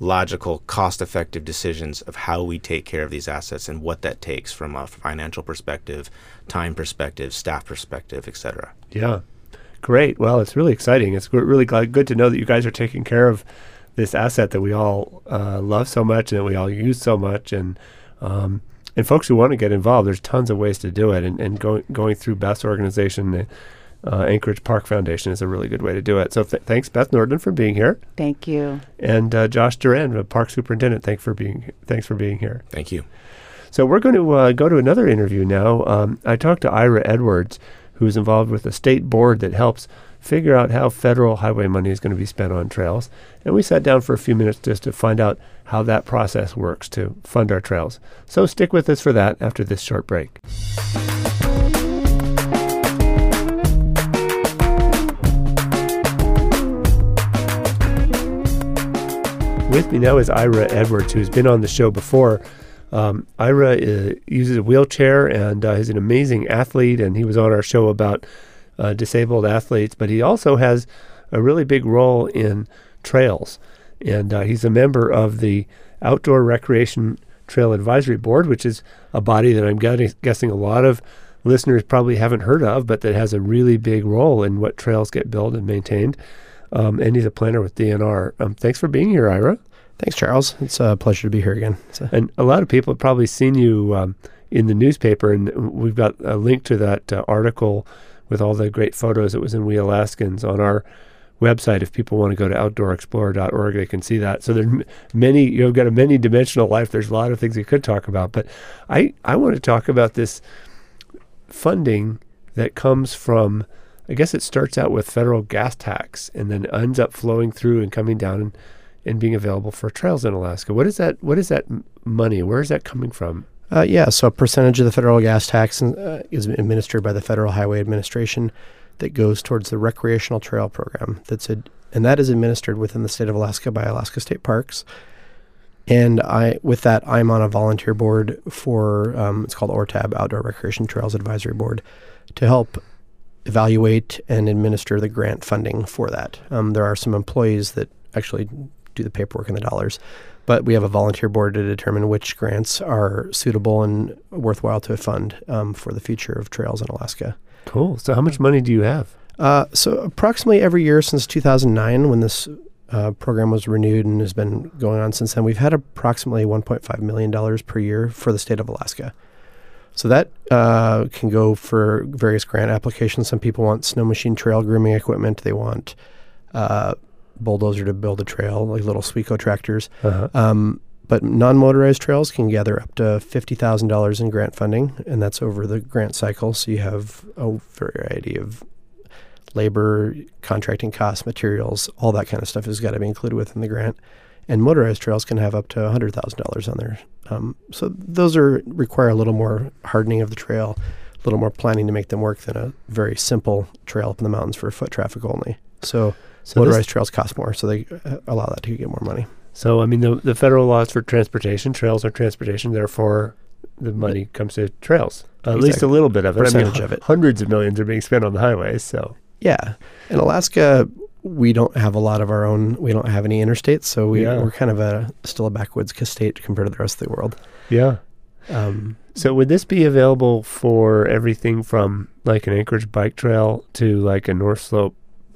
[SPEAKER 3] logical, cost-effective decisions of how we take care of these assets and what that takes from a financial perspective, time perspective, staff perspective, et cetera.
[SPEAKER 1] Yeah, great. Well, it's really exciting. It's really glad, good to know that you guys are taking care of this asset that we all uh, love so much and that we all use so much. And um, and folks who want to get involved, there's tons of ways to do it. And, and going going through Beth's organization, the uh, Anchorage Park Foundation, is a really good way to do it. So th- thanks, Beth Nordland, for being here.
[SPEAKER 2] Thank you.
[SPEAKER 1] And uh, Josh Duran, the park superintendent, thanks for being thanks for being here.
[SPEAKER 3] Thank you.
[SPEAKER 1] So we're going to uh, go to another interview now. Um, I talked to Ira Edwards, who is involved with a state board that helps figure out how federal highway money is going to be spent on trails. And we sat down for a few minutes just to find out how that process works to fund our trails. So stick with us for that after this short break. With me now is Ira Edwards, who's been on the show before. Um, Ira uh, uses a wheelchair, and uh, he's an amazing athlete, and he was on our show about uh, disabled athletes, but he also has a really big role in trails, and uh, he's a member of the Outdoor Recreation Trail Advisory Board, which is a body that I'm guessing a lot of listeners probably haven't heard of, but that has a really big role in what trails get built and maintained. Um, and he's a planner with D N R. Um, thanks for being here, Ira.
[SPEAKER 4] Thanks, Charles. It's a pleasure to be here again. So.
[SPEAKER 1] And a lot of people have probably seen you um, in the newspaper, and we've got a link to that uh, article with all the great photos that was in We Alaskans on our website. If people want to go to outdoor explorer dot org, they can see that. So there's many, you've got a many-dimensional life. There's a lot of things you could talk about. But I, I want to talk about this funding that comes from, I guess it starts out with federal gas tax and then ends up flowing through and coming down and, and being available for trails in Alaska. What is that? What is that money? Where is that coming from?
[SPEAKER 4] Uh, yeah, so a percentage of the federal gas tax uh, is administered by the Federal Highway Administration that goes towards the recreational trail program. That's a, and that is administered within the state of Alaska by Alaska State Parks. And I, with that, I'm on a volunteer board for, um, it's called O R T A B, Outdoor Recreation Trails Advisory Board, to help evaluate and administer the grant funding for that. Um, there are some employees that actually do the paperwork and the dollars, but we have a volunteer board to determine which grants are suitable and worthwhile to fund um, for the future of trails in Alaska.
[SPEAKER 1] Cool. So how much money do you have?
[SPEAKER 4] Uh, so approximately every year since two thousand nine, when this uh, program was renewed and has been going on since then, we've had approximately one point five million dollars per year for the state of Alaska. So that uh, can go for various grant applications. Some people want snow machine trail grooming equipment. They want uh, bulldozer to build a trail, like little Sweco tractors.
[SPEAKER 1] Uh-huh.
[SPEAKER 4] Um, but non-motorized trails can gather up to fifty thousand dollars in grant funding, and that's over the grant cycle. So you have a variety of labor, contracting costs, materials, all that kind of stuff has got to be included within the grant. And motorized trails can have up to one hundred thousand dollars on there. Um, so those are require a little more hardening of the trail, a little more planning to make them work than a very simple trail up in the mountains for foot traffic only. So, so motorized this, trails cost more, so they uh, allow that to get more money.
[SPEAKER 1] So, I mean, the, the federal laws for transportation, trails are transportation, therefore the money comes to trails. Uh, exactly. At least a little bit of it.
[SPEAKER 4] Percentage
[SPEAKER 1] I mean,
[SPEAKER 4] of it.
[SPEAKER 1] Hundreds of millions are being spent on the highways, so.
[SPEAKER 4] Yeah. In Alaska, we don't have a lot of our own, we don't have any interstates, so we, yeah. we're kind of a still a backwoods state compared to the rest of the world.
[SPEAKER 1] Yeah. Um, so would this be available for everything from like an Anchorage bike trail to like a North Slope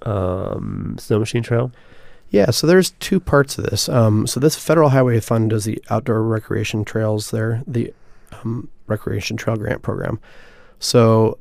[SPEAKER 1] um, snow machine trail?
[SPEAKER 4] Yeah, so there's two parts of this. Um, so this federal highway fund does the outdoor recreation trails there, the um, recreation trail grant program. So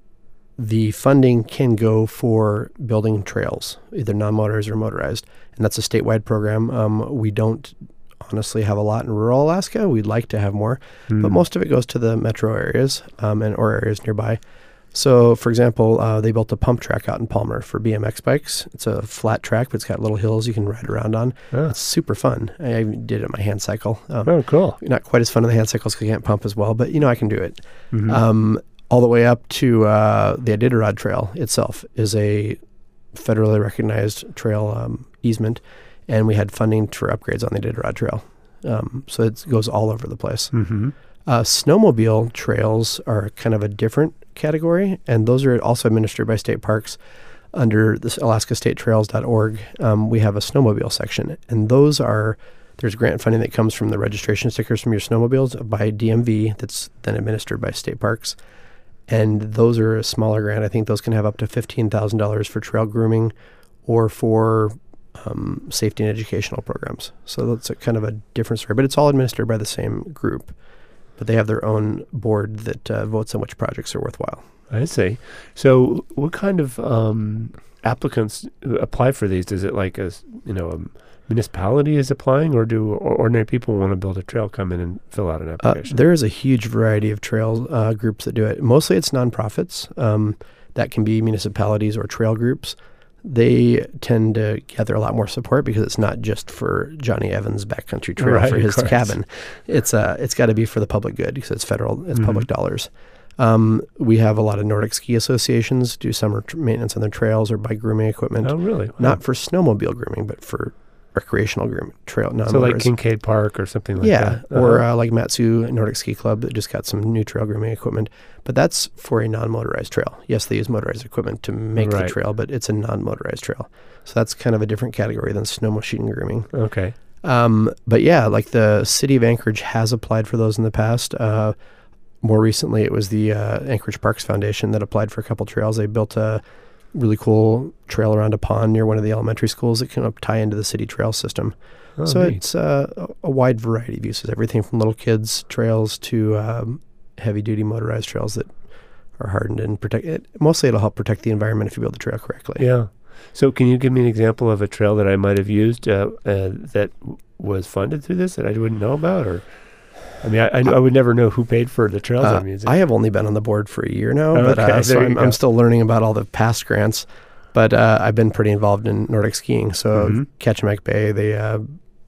[SPEAKER 4] the funding can go for building trails, either non-motorized or motorized, and that's a statewide program. Um, we don't honestly have a lot in rural Alaska. We'd like to have more, mm. but most of it goes to the metro areas um, and or areas nearby. So, for example, uh, they built a pump track out in Palmer for B M X bikes. It's a flat track, but it's got little hills you can ride around on. Oh. It's super fun. I did it on my hand cycle. Um,
[SPEAKER 1] oh, cool.
[SPEAKER 4] Not quite as fun on the hand cycles because you can't pump as well, but, you know, I can do it.
[SPEAKER 1] Mm-hmm.
[SPEAKER 4] Um, all the way up to uh, the Iditarod Trail itself is a federally recognized trail um, easement, and we had funding for upgrades on the Iditarod Trail. Um, so it goes all over the place.
[SPEAKER 1] Mm-hmm.
[SPEAKER 4] Uh, snowmobile trails are kind of a different category, and those are also administered by state parks under this alaska state trails dot org. Um, we have a snowmobile section, and those are There's grant funding that comes from the registration stickers from your snowmobiles by D M V that's then administered by state parks. And those are a smaller grant. I think those can have up to fifteen thousand dollars for trail grooming or for um, safety and educational programs. So that's a kind of a different story. But it's all administered by the same group. But they have their own board that uh, votes on which projects are worthwhile.
[SPEAKER 1] I see. So what kind of um, applicants apply for these? Is it like a, you know, a municipality is applying, or do ordinary people who want to build a trail come in and fill out an application?
[SPEAKER 4] Uh, there is a huge variety of trail uh, groups that do it. Mostly it's nonprofits. Um, that can be municipalities or trail groups. They tend to gather a lot more support because it's not just for Johnny Evans' backcountry trail
[SPEAKER 1] Right,
[SPEAKER 4] for
[SPEAKER 1] of
[SPEAKER 4] his
[SPEAKER 1] course.
[SPEAKER 4] cabin. It's uh, it's got to be for the public good because it's federal, it's
[SPEAKER 1] Mhm.
[SPEAKER 4] public dollars. Um, we have a lot of Nordic ski associations do summer tr- maintenance on their trails or buy grooming equipment.
[SPEAKER 1] Oh, really?
[SPEAKER 4] Not for snowmobile grooming, but for recreational grooming, trail, non
[SPEAKER 1] So like Kincaid Park or something like
[SPEAKER 4] yeah,
[SPEAKER 1] that?
[SPEAKER 4] or
[SPEAKER 1] Uh-huh.
[SPEAKER 4] uh, like Matsu Nordic Ski Club that just got some new trail grooming equipment. But that's for a non-motorized trail. Yes, they use motorized equipment to make
[SPEAKER 1] Right.
[SPEAKER 4] the trail, but it's a non-motorized trail. So that's kind of a different category than snow machine grooming.
[SPEAKER 1] Okay.
[SPEAKER 4] Um, but yeah, like the city of Anchorage has applied for those in the past. Uh, more recently, it was the uh, Anchorage Parks Foundation that applied for a couple trails. They built a really cool trail around a pond near one of the elementary schools that can tie into the city trail system.
[SPEAKER 1] Oh,
[SPEAKER 4] so
[SPEAKER 1] neat.
[SPEAKER 4] it's uh, a, a wide variety of uses, everything from little kids trails to um, heavy-duty motorized trails that are hardened and protect it. Mostly it'll help protect the environment if you build the trail correctly.
[SPEAKER 1] Yeah. So can you give me an example of a trail that I might have used uh, uh, that w- was funded through this that I wouldn't know about? Or, I mean, I, I, I would never know who paid for the trails
[SPEAKER 4] Uh,
[SPEAKER 1] I'm using.
[SPEAKER 4] I have only been on the board for a year now,
[SPEAKER 1] Oh,
[SPEAKER 4] but
[SPEAKER 1] okay,
[SPEAKER 4] uh, so
[SPEAKER 1] there you
[SPEAKER 4] I'm,
[SPEAKER 1] go.
[SPEAKER 4] I'm still learning about all the past grants. But uh, I've been pretty involved in Nordic skiing. So
[SPEAKER 1] Mhm.
[SPEAKER 4] Ketchimek Bay, they uh,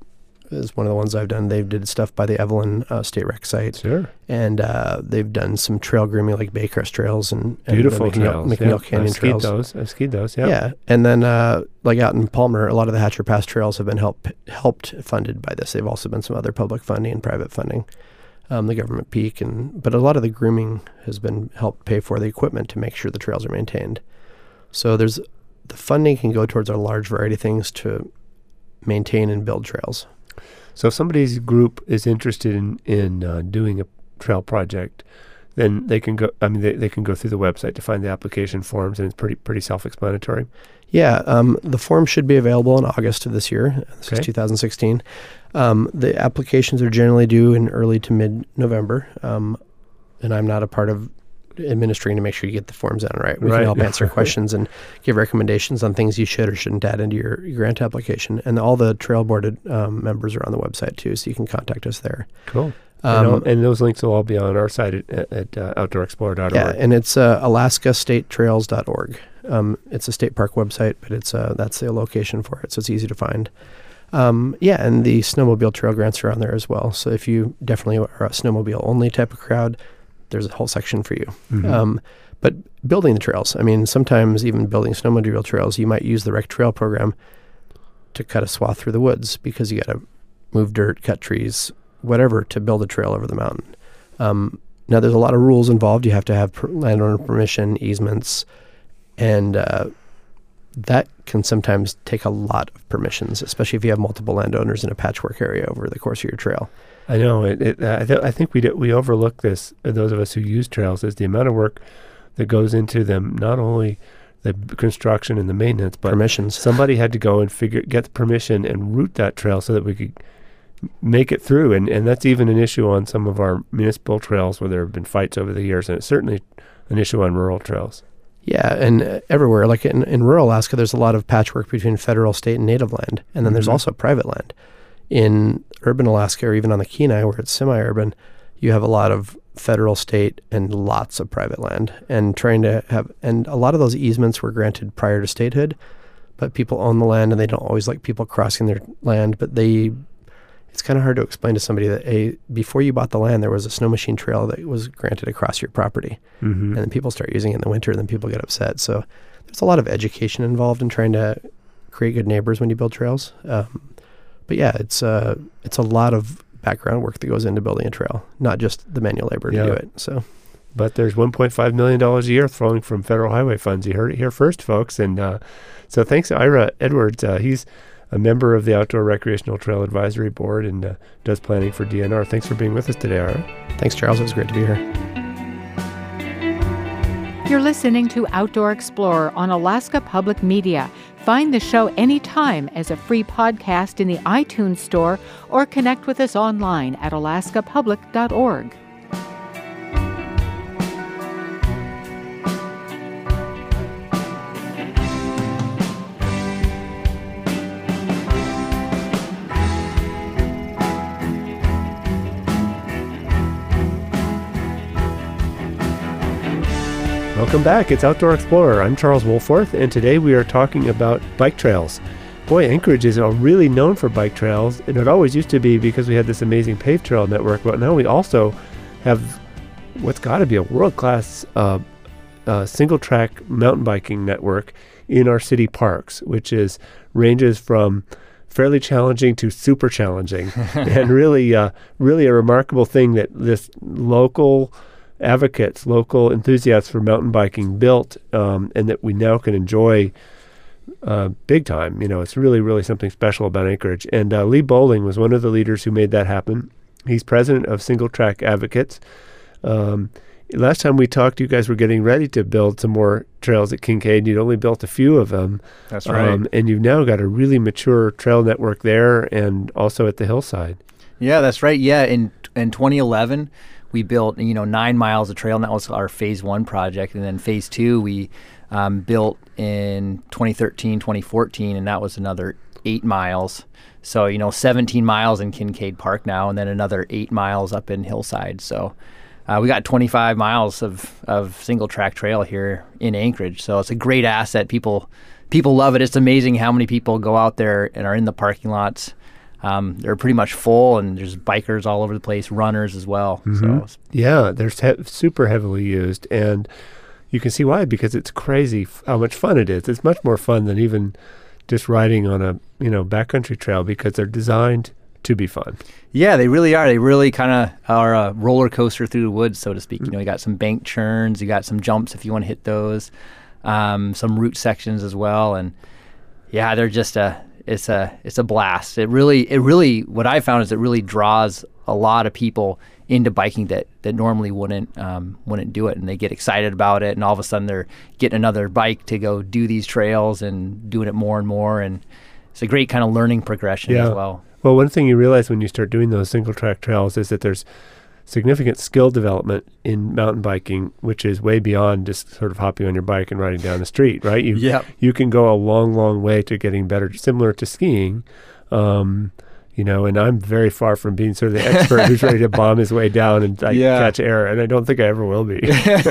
[SPEAKER 4] is one of the ones I've done. They did stuff by the Evelyn uh, State Rec site,
[SPEAKER 1] Sure.
[SPEAKER 4] and uh, they've done some trail grooming like Baycrest trails and, and
[SPEAKER 1] Beautiful
[SPEAKER 4] the McNeil,
[SPEAKER 1] trails.
[SPEAKER 4] McNeil
[SPEAKER 1] yeah.
[SPEAKER 4] Canyon
[SPEAKER 1] I've skied
[SPEAKER 4] trails.
[SPEAKER 1] those. I've skied those, yeah.
[SPEAKER 4] Yeah, and then uh, like out in Palmer, a lot of the Hatcher Pass trails have been help, helped funded by this. They've also been some other public funding and private funding, um, the government peak, and but a lot of the grooming has been helped pay for the equipment to make sure the trails are maintained. So there's the funding can go towards a large variety of things to maintain and build trails.
[SPEAKER 1] So if somebody's group is interested in, in uh, doing a trail project, then they can go, I mean, they, they can go through the website to find the application forms, and it's pretty pretty self-explanatory.
[SPEAKER 4] Yeah, um, the form should be available in August of this year. This
[SPEAKER 1] Okay.
[SPEAKER 4] is two thousand sixteen. Um, the applications are generally due in early to mid-November, um, and I'm not a part of administering to make sure you get the forms in right. We
[SPEAKER 1] Right.
[SPEAKER 4] can help answer questions and give recommendations on things you should or shouldn't add into your, your grant application. And all the trail board um, members are on the website too, so you can contact us there.
[SPEAKER 1] Cool.
[SPEAKER 4] Um,
[SPEAKER 1] and, all, and those links will all be on our site at, at uh, outdoor explorer dot org.
[SPEAKER 4] Yeah, and it's uh, alaska state trails dot org. Um, it's a state park website, but it's uh, that's the location for it, so it's easy to find. Um, yeah, and the snowmobile trail grants are on there as well. So if you definitely are a snowmobile only type of crowd, there's a whole section for you.
[SPEAKER 1] Mhm.
[SPEAKER 4] Um, but building the trails, I mean, sometimes even building snowmobile trails, you might use the Rec Trail program to cut a swath through the woods because you got to move dirt, cut trees, whatever, to build a trail over the mountain. Um, now, there's a lot of rules involved. You have to have per- landowner permission, easements, and uh, that can sometimes take a lot of permissions, especially if you have multiple landowners in a patchwork area over the course of your trail.
[SPEAKER 1] I know. It, it, uh, I, th- I think we do, we overlook this, uh, those of us who use trails, is the amount of work that goes into them, not only the b- construction and the maintenance, but
[SPEAKER 4] Permissions.
[SPEAKER 1] somebody had to go and figure get the permission and route that trail so that we could m- make it through. And, and that's even an issue on some of our municipal trails where there have been fights over the years, and it's certainly an issue on rural trails.
[SPEAKER 4] Yeah, and uh, everywhere, like in, in rural Alaska, there's a lot of patchwork between federal, state, and native land. And then there's
[SPEAKER 1] Mhm.
[SPEAKER 4] also private land. In urban Alaska, or even on the Kenai, where it's semi-urban, you have a lot of federal, state, and lots of private land. And trying to have, and a lot of those easements were granted prior to statehood, but people own the land, and they don't always like people crossing their land. But they, it's kind of hard to explain to somebody that a before you bought the land, there was a snow machine trail that was granted across your property.
[SPEAKER 1] Mm-hmm.
[SPEAKER 4] And then people start using it in the winter, and then people get upset. So there's a lot of education involved in trying to create good neighbors when you build trails. Um, but yeah, it's uh, it's a lot of background work that goes into building a trail, not just the manual labor
[SPEAKER 1] Yeah.
[SPEAKER 4] to do it. So
[SPEAKER 1] But there's one point five million dollars a year flowing from federal highway funds. You heard it here first, folks. And uh, so thanks to Ira Edwards. Uh, he's a member of the Outdoor Recreational Trail Advisory Board, and uh, does planning for D N R. Thanks for being with us today, Ira.
[SPEAKER 4] Thanks, Charles. It was great to be here.
[SPEAKER 5] You're listening to Outdoor Explorer on Alaska Public Media. Find the show anytime as a free podcast in the iTunes Store or connect with us online at alaska public dot org.
[SPEAKER 1] Welcome back. It's Outdoor Explorer. I'm Charles Wohlforth, and today we are talking about bike trails. Boy, Anchorage is uh, really known for bike trails, and it always used to be because we had this amazing paved trail network, but now we also have what's got to be a world-class uh, uh, single-track mountain biking network in our city parks, which is ranges from fairly challenging to super challenging, and really, uh, really a remarkable thing that this local advocates, local enthusiasts for mountain biking built, um, and that we now can enjoy uh, big time. You know, it's really, really something special about Anchorage. And uh, Lee Bowling was one of the leaders who made that happen. He's president of Single Track Advocates. Um, last time we talked, you guys were getting ready to build some more trails at Kincaid. You'd only built a few of them.
[SPEAKER 6] That's right.
[SPEAKER 1] Um, and you've now got a really mature trail network there and also at the hillside.
[SPEAKER 6] Yeah, that's right. Yeah, in in twenty eleven, we built, you know, nine miles of trail, and that was our phase one project. And then phase two, we um, built in twenty thirteen, twenty fourteen, and that was another eight miles. So, you know, seventeen miles in Kincaid Park now, and then another eight miles up in Hillside. So uh, we got twenty-five miles of, of single track trail here in Anchorage. So it's a great asset. People people love it. It's amazing how many people go out there and are in the parking lots. Um, they're pretty much full, and there's bikers all over the place, runners as well.
[SPEAKER 1] Mm-hmm.
[SPEAKER 6] So
[SPEAKER 1] yeah, they're he- super heavily used, and you can see why, because it's crazy f- how much fun it is. It's much more fun than even just riding on a, you know, backcountry trail, because they're designed to be fun.
[SPEAKER 6] Yeah, they really are. They really kind of are a roller coaster through the woods, so to speak. You know, you got some bank churns, you got some jumps if you want to hit those, um, some route sections as well, and yeah, they're just a it's a it's a blast. It really it really what I found is it really draws a lot of people into biking that, that normally wouldn't um, wouldn't do it, and they get excited about it, and all of a sudden they're getting another bike to go do these trails and doing it more and more, and it's a great kind of learning progression
[SPEAKER 1] Yeah.
[SPEAKER 6] as well.
[SPEAKER 1] Well, one thing you realize when you start doing those single track trails is that there's significant skill development in mountain biking, which is way beyond just sort of hopping on your bike and riding down the street, right? You,
[SPEAKER 6] Yep.
[SPEAKER 1] you can go a long, long way to getting better, similar to skiing. Um, you know, and I'm very far from being sort of the expert who's ready to bomb his way down and like,
[SPEAKER 6] Yeah.
[SPEAKER 1] catch air, and I don't think I ever will be.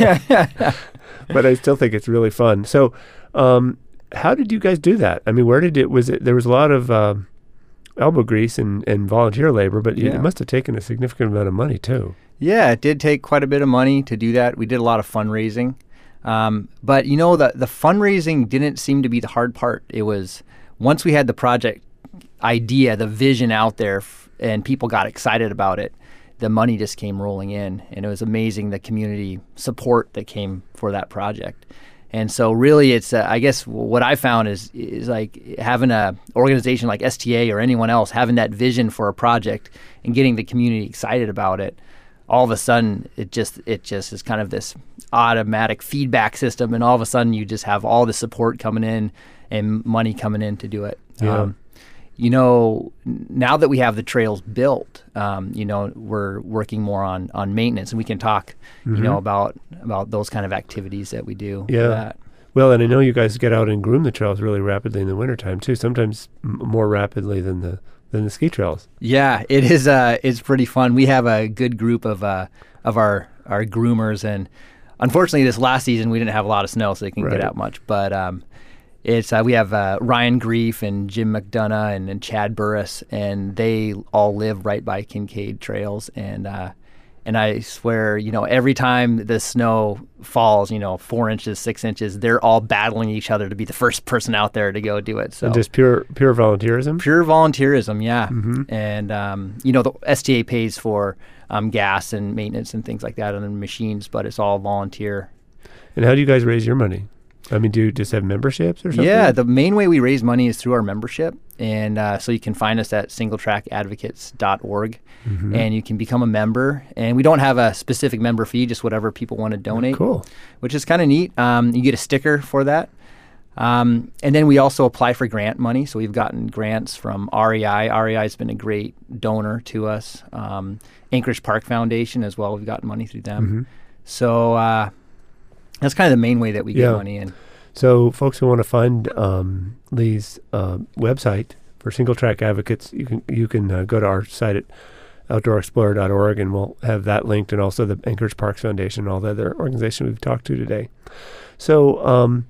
[SPEAKER 1] But I still think it's really fun. So um, how did you guys do that? I mean, where did it, was it, there was a lot of um, elbow grease and, and volunteer labor, but
[SPEAKER 6] Yeah.
[SPEAKER 1] it must have taken a significant amount of money too.
[SPEAKER 6] Yeah, it did take quite a bit of money to do that. We did a lot of fundraising. Um, but, you know, the, the fundraising didn't seem to be the hard part. It was once we had the project idea, the vision out there, f- and people got excited about it, the money just came rolling in. And it was amazing, the community support that came for that project. And so really it's, uh, I guess what I found is is like having a organization like S T A or anyone else, having that vision for a project and getting the community excited about it. All of a sudden, it just it just is kind of this automatic feedback system, and all of a sudden you just have all the support coming in and money coming in to do it.
[SPEAKER 1] Yeah.
[SPEAKER 6] Um, you know, now that we have the trails built, um, you know, we're working more on, on maintenance, and we can talk,
[SPEAKER 1] Mm-hmm.
[SPEAKER 6] you know, about about those kind of activities that we do. for
[SPEAKER 1] Yeah.
[SPEAKER 6] that.
[SPEAKER 1] Well, and I know you guys get out and groom the trails really rapidly in the wintertime too, sometimes m- more rapidly than the than the ski trails.
[SPEAKER 6] Yeah, it is. Uh, it's pretty fun. We have a good group of uh, of our our groomers, and unfortunately, this last season we didn't have a lot of snow, so they can
[SPEAKER 1] Right.
[SPEAKER 6] get out much. But um, it's uh, we have uh, Ryan Grief and Jim McDonough and, and Chad Burris, and they all live right by Kincaid Trails, and uh, and I swear, you know, every time the snow falls, you know, four inches, six inches, they're all battling each other to be the first person out there to go do it. So
[SPEAKER 1] And just pure pure volunteerism.
[SPEAKER 6] pure volunteerism, yeah.
[SPEAKER 1] Mhm.
[SPEAKER 6] And um, you know, the S T A pays for um, gas and maintenance and things like that on the machines, but it's all volunteer.
[SPEAKER 1] And how do you guys raise your money? I mean, do you just have memberships or something?
[SPEAKER 6] Yeah, the main way we raise money is through our membership. And uh, so you can find us at single track advocates dot org, mm-hmm. and you can become a member. And we don't have a specific member fee, just whatever people want to donate.
[SPEAKER 1] Cool.
[SPEAKER 6] Which is kind of neat. Um, you get a sticker for that. Um, and then we also apply for grant money. So we've gotten grants from R E I. R E I has been a great donor to us. Um, Anchorage Park Foundation as well. We've gotten money through them. Mm-hmm. So uh, that's kind of the main way that we get
[SPEAKER 1] yeah.
[SPEAKER 6] money in.
[SPEAKER 1] So folks who want to find um, Lee's uh, website for Single Track Advocates, you can you can uh, go to our site at outdoor explorer dot org, and we'll have that linked, and also the Anchorage Parks Foundation and all the other organizations we've talked to today. So um,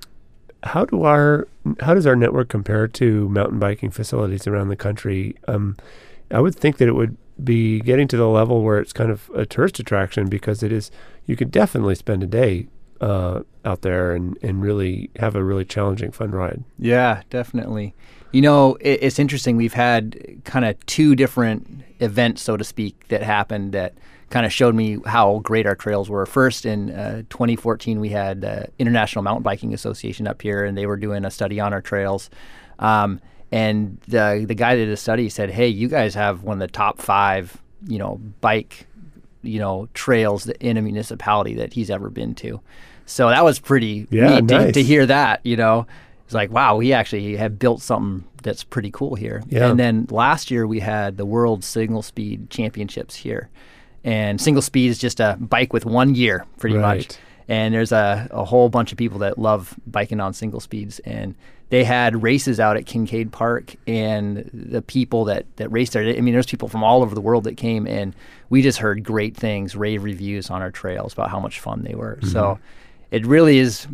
[SPEAKER 1] how do our how does our network compare to mountain biking facilities around the country? Um, I would think that it would be getting to the level where it's kind of a tourist attraction, because it is. You could definitely spend a day Uh, out there and, and really have a really challenging, fun ride.
[SPEAKER 6] Yeah, definitely. You know, it, it's interesting. We've had kind of two different events, so to speak, that happened that kind of showed me how great our trails were. First, in uh, twenty fourteen, we had the International Mountain Biking Association up here, and they were doing a study on our trails. Um, and the the guy that did the study said, "Hey, you guys have one of the top five, you know, bike, you know, trails in a municipality that he's ever been to." So that was pretty
[SPEAKER 1] yeah,
[SPEAKER 6] neat
[SPEAKER 1] nice.
[SPEAKER 6] to, to hear that, you know. It's like, wow, we actually have built something that's pretty cool here.
[SPEAKER 1] Yeah.
[SPEAKER 6] And then last year we had the World Single Speed Championships here. And single speed is just a bike with one gear, pretty
[SPEAKER 1] right.
[SPEAKER 6] much. And there's a, a whole bunch of people that love biking on single speeds. And they had races out at Kincaid Park, and the people that, that raced there, I mean, there's people from all over the world that came, and we just heard great things, rave reviews on our trails about how much fun they were. Mm-hmm. So it really is,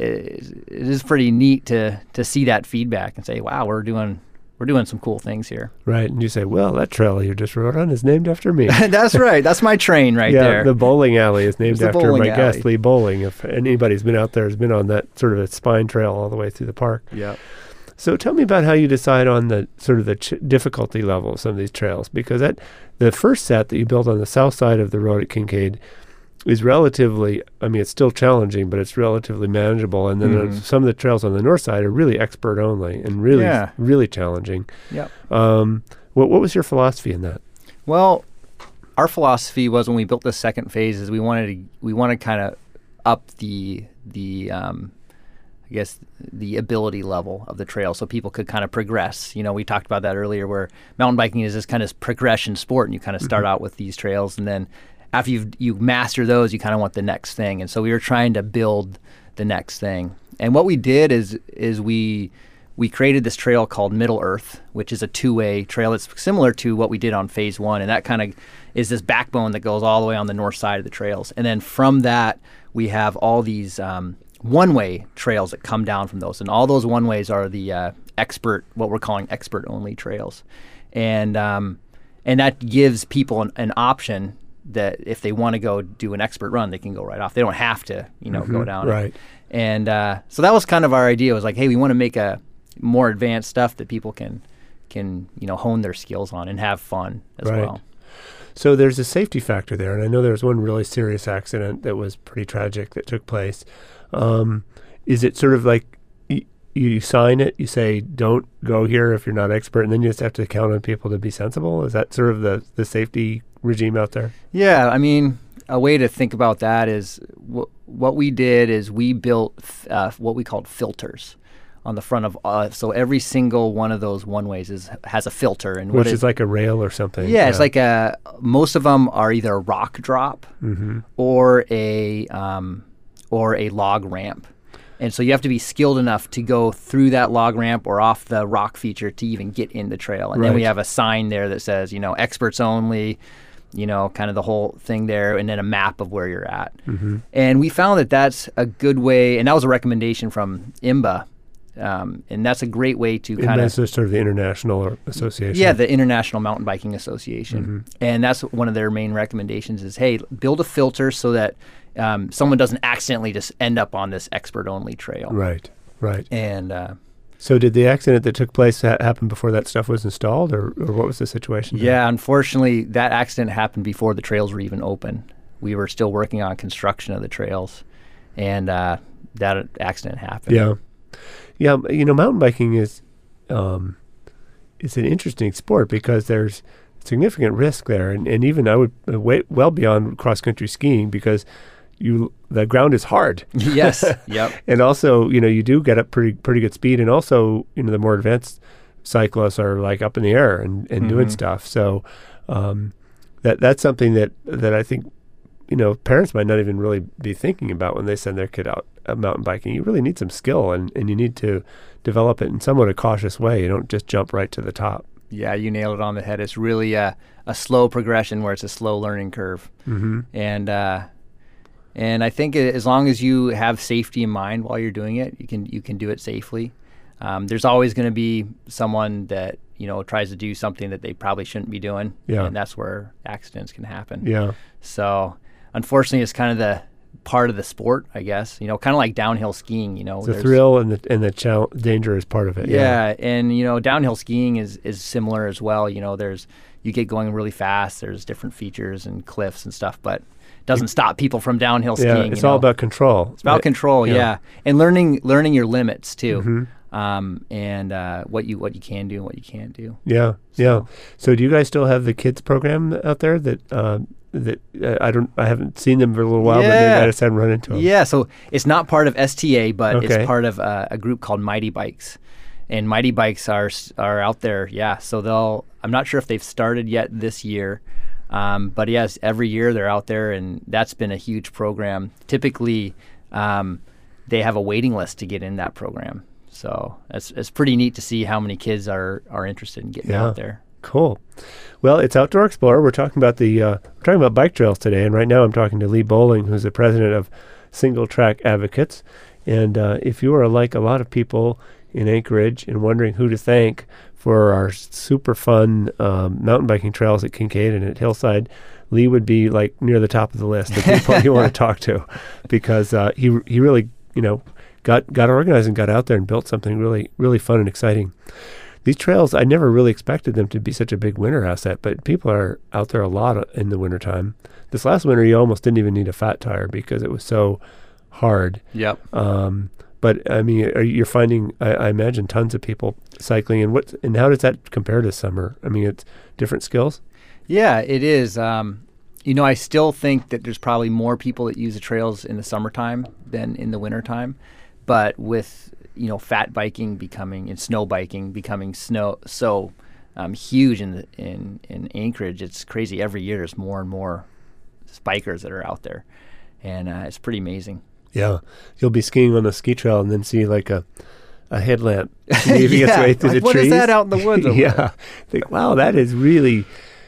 [SPEAKER 6] it is pretty neat to to see that feedback and say, wow, we're doing we're doing some cool things here.
[SPEAKER 1] Right. And you say, well, that trail you just rode on is named after me.
[SPEAKER 6] That's right. That's my train right
[SPEAKER 1] yeah,
[SPEAKER 6] there.
[SPEAKER 1] The bowling alley is named
[SPEAKER 6] There's
[SPEAKER 1] after my
[SPEAKER 6] alley.
[SPEAKER 1] guest, Lee Bowling. If anybody's been out there, has been on that sort of a spine trail all the way through the park.
[SPEAKER 6] Yeah.
[SPEAKER 1] So tell me about how you decide on the sort of the ch- difficulty level of some of these trails, because that the first set that you built on the south side of the road at Kincaid is relatively, I mean, it's still challenging, but it's relatively manageable. And then
[SPEAKER 6] mm-hmm.
[SPEAKER 1] the, some of the trails on the north side are really expert only and really,
[SPEAKER 6] yeah.
[SPEAKER 1] really challenging.
[SPEAKER 6] Yeah.
[SPEAKER 1] Um, what, what was your philosophy in that?
[SPEAKER 6] Well, our philosophy was, when we built the second phase, is we wanted to we wanted to kind of up the the um, I guess the ability level of the trail, so people could kind of progress. You know, we talked about that earlier, where mountain biking is this kind of progression sport, and you kind of start mm-hmm. out with these trails, and then after you you master those, you kind of want the next thing. And so we were trying to build the next thing. And what we did is is we we created this trail called Middle Earth, which is a two-way trail. It's similar to what we did on phase one, and that kind of is this backbone that goes all the way on the north side of the trails. And then from that, we have all these um, one-way trails that come down from those, and all those one-ways are the uh, expert, what we're calling expert-only trails. And um, and that gives people an, an option that if they want to go do an expert run, they can go right off. They don't have to, you know, mm-hmm, go down.
[SPEAKER 1] Right.
[SPEAKER 6] And uh, so that was kind of our idea. It was like, hey, we want to make a more advanced stuff that people can, can you know, hone their skills on and have fun as
[SPEAKER 1] right.
[SPEAKER 6] well.
[SPEAKER 1] So there's a safety factor there, and I know there was one really serious accident that was pretty tragic that took place. Um, is it sort of like y- you sign it, you say, don't go here if you're not expert, and then you just have to count on people to be sensible? Is that sort of the, the safety regime out there?
[SPEAKER 6] Yeah, I mean, a way to think about that is w- what we did is we built uh, what we called filters on the front of, uh, so every single one of those one-ways is, has a filter. And
[SPEAKER 1] Which
[SPEAKER 6] what
[SPEAKER 1] is
[SPEAKER 6] it,
[SPEAKER 1] like a rail or something.
[SPEAKER 6] Yeah, yeah, it's like a, most of them are either a rock drop
[SPEAKER 1] mm-hmm.
[SPEAKER 6] or a um, or a log ramp. And so you have to be skilled enough to go through that log ramp or off the rock feature to even get in the trail. And
[SPEAKER 1] right.
[SPEAKER 6] then we have a sign there that says, you know, experts only, you know, kind of the whole thing there, and then a map of where you're at.
[SPEAKER 1] Mm-hmm.
[SPEAKER 6] And we found that that's a good way, and that was a recommendation from I M B A, um, and that's a great way to kind of...
[SPEAKER 1] That's sort of the International Association.
[SPEAKER 6] Yeah, the International Mountain Biking Association.
[SPEAKER 1] Mm-hmm.
[SPEAKER 6] And that's one of their main recommendations is, hey, build a filter so that um, someone doesn't accidentally just end up on this expert-only trail.
[SPEAKER 1] Right, right.
[SPEAKER 6] And... Uh,
[SPEAKER 1] So did the accident that took place ha- happen before that stuff was installed, or, or what was the situation?
[SPEAKER 6] Yeah, there? Unfortunately, that accident happened before the trails were even open. We were still working on construction of the trails. and uh, that accident happened.
[SPEAKER 1] Yeah. Yeah, you know, mountain biking is um, it's an interesting sport because there's significant risk there, and, and even I would uh, way well beyond cross country skiing because you the ground is hard.
[SPEAKER 6] Yes. Yep.
[SPEAKER 1] And also, you know, you do get up pretty pretty good speed, and also, you know, the more advanced cyclists are like up in the air and, and mm-hmm. doing stuff. So um, that that's something that that I think, you know, parents might not even really be thinking about when they send their kid out uh, mountain biking. You really need some skill, and, and you need to develop it in somewhat a cautious way. You don't just jump right to the top.
[SPEAKER 6] Yeah, you nailed it on the head. It's really a, a slow progression where it's a slow learning curve.
[SPEAKER 1] Mm-hmm.
[SPEAKER 6] And uh, and I think as long as you have safety in mind while you're doing it, you can you can do it safely. Um, there's always going to be someone that, you know, tries to do something that they probably shouldn't be doing.
[SPEAKER 1] Yeah.
[SPEAKER 6] And that's where accidents can happen.
[SPEAKER 1] Yeah.
[SPEAKER 6] So unfortunately, it's kind of the part of the sport, I guess, you know, kind of like downhill skiing, you know.
[SPEAKER 1] The thrill and the and the chal- danger is part of it.
[SPEAKER 6] Yeah, yeah, and, you know, downhill skiing is, is similar as well. You know, there's you get going really fast. There's different features and cliffs and stuff, but it doesn't stop people from downhill skiing.
[SPEAKER 1] Yeah, it's
[SPEAKER 6] you know?
[SPEAKER 1] all about control.
[SPEAKER 6] It's about right? control, yeah. yeah. And learning learning your limits, too.
[SPEAKER 1] Mm-hmm.
[SPEAKER 6] Um, and uh, what you what you can do and what you can't do.
[SPEAKER 1] Yeah, so. yeah. So do you guys still have the kids program out there that uh, that uh, I don't I haven't seen them for a little while,
[SPEAKER 6] yeah.
[SPEAKER 1] but maybe I just haven't run into them.
[SPEAKER 6] Yeah, so it's not part of S T A, but
[SPEAKER 1] okay.
[SPEAKER 6] it's part of uh, a group called Mighty Bikes, and Mighty Bikes are are out there. Yeah, so they'll. I'm not sure if they've started yet this year, um, but yes, every year they're out there, and that's been a huge program. Typically, um, they have a waiting list to get in that program. So it's it's pretty neat to see how many kids are, are interested in getting
[SPEAKER 1] yeah.
[SPEAKER 6] out there.
[SPEAKER 1] Cool. Well, it's Outdoor Explorer. We're talking about the uh, we're talking about bike trails today, and right now I'm talking to Lee Bowling, who's the president of Single Track Advocates. And uh, if you are like a lot of people in Anchorage and wondering who to thank for our super fun um, mountain biking trails at Kincaid and at Hillside, Lee would be like near the top of the list of people you want to talk to, because uh, he he really you know. Got got organized and got out there and built something really, really fun and exciting. These trails, I never really expected them to be such a big winter asset, but people are out there a lot in the wintertime. This last winter, you almost didn't even need a fat tire because it was so hard.
[SPEAKER 6] Yep.
[SPEAKER 1] Um, but, I mean, are you're finding, I, I imagine, tons of people cycling. And what and how does that compare to summer? I mean, it's different skills?
[SPEAKER 6] Yeah, it is. Um, you know, I still think that there's probably more people that use the trails in the summertime than in the wintertime. But with, you know, fat biking becoming and snow biking becoming snow so um, huge in, the, in in Anchorage, it's crazy. Every year there's more and more bikers that are out there, and uh, it's pretty amazing.
[SPEAKER 1] Yeah, you'll be skiing on the ski trail and then see like a a headlamp maybe
[SPEAKER 6] yeah.
[SPEAKER 1] its way through
[SPEAKER 6] like,
[SPEAKER 1] the
[SPEAKER 6] what
[SPEAKER 1] trees.
[SPEAKER 6] What is that out in the woods? Over
[SPEAKER 1] yeah,
[SPEAKER 6] there?
[SPEAKER 1] think, wow, that is really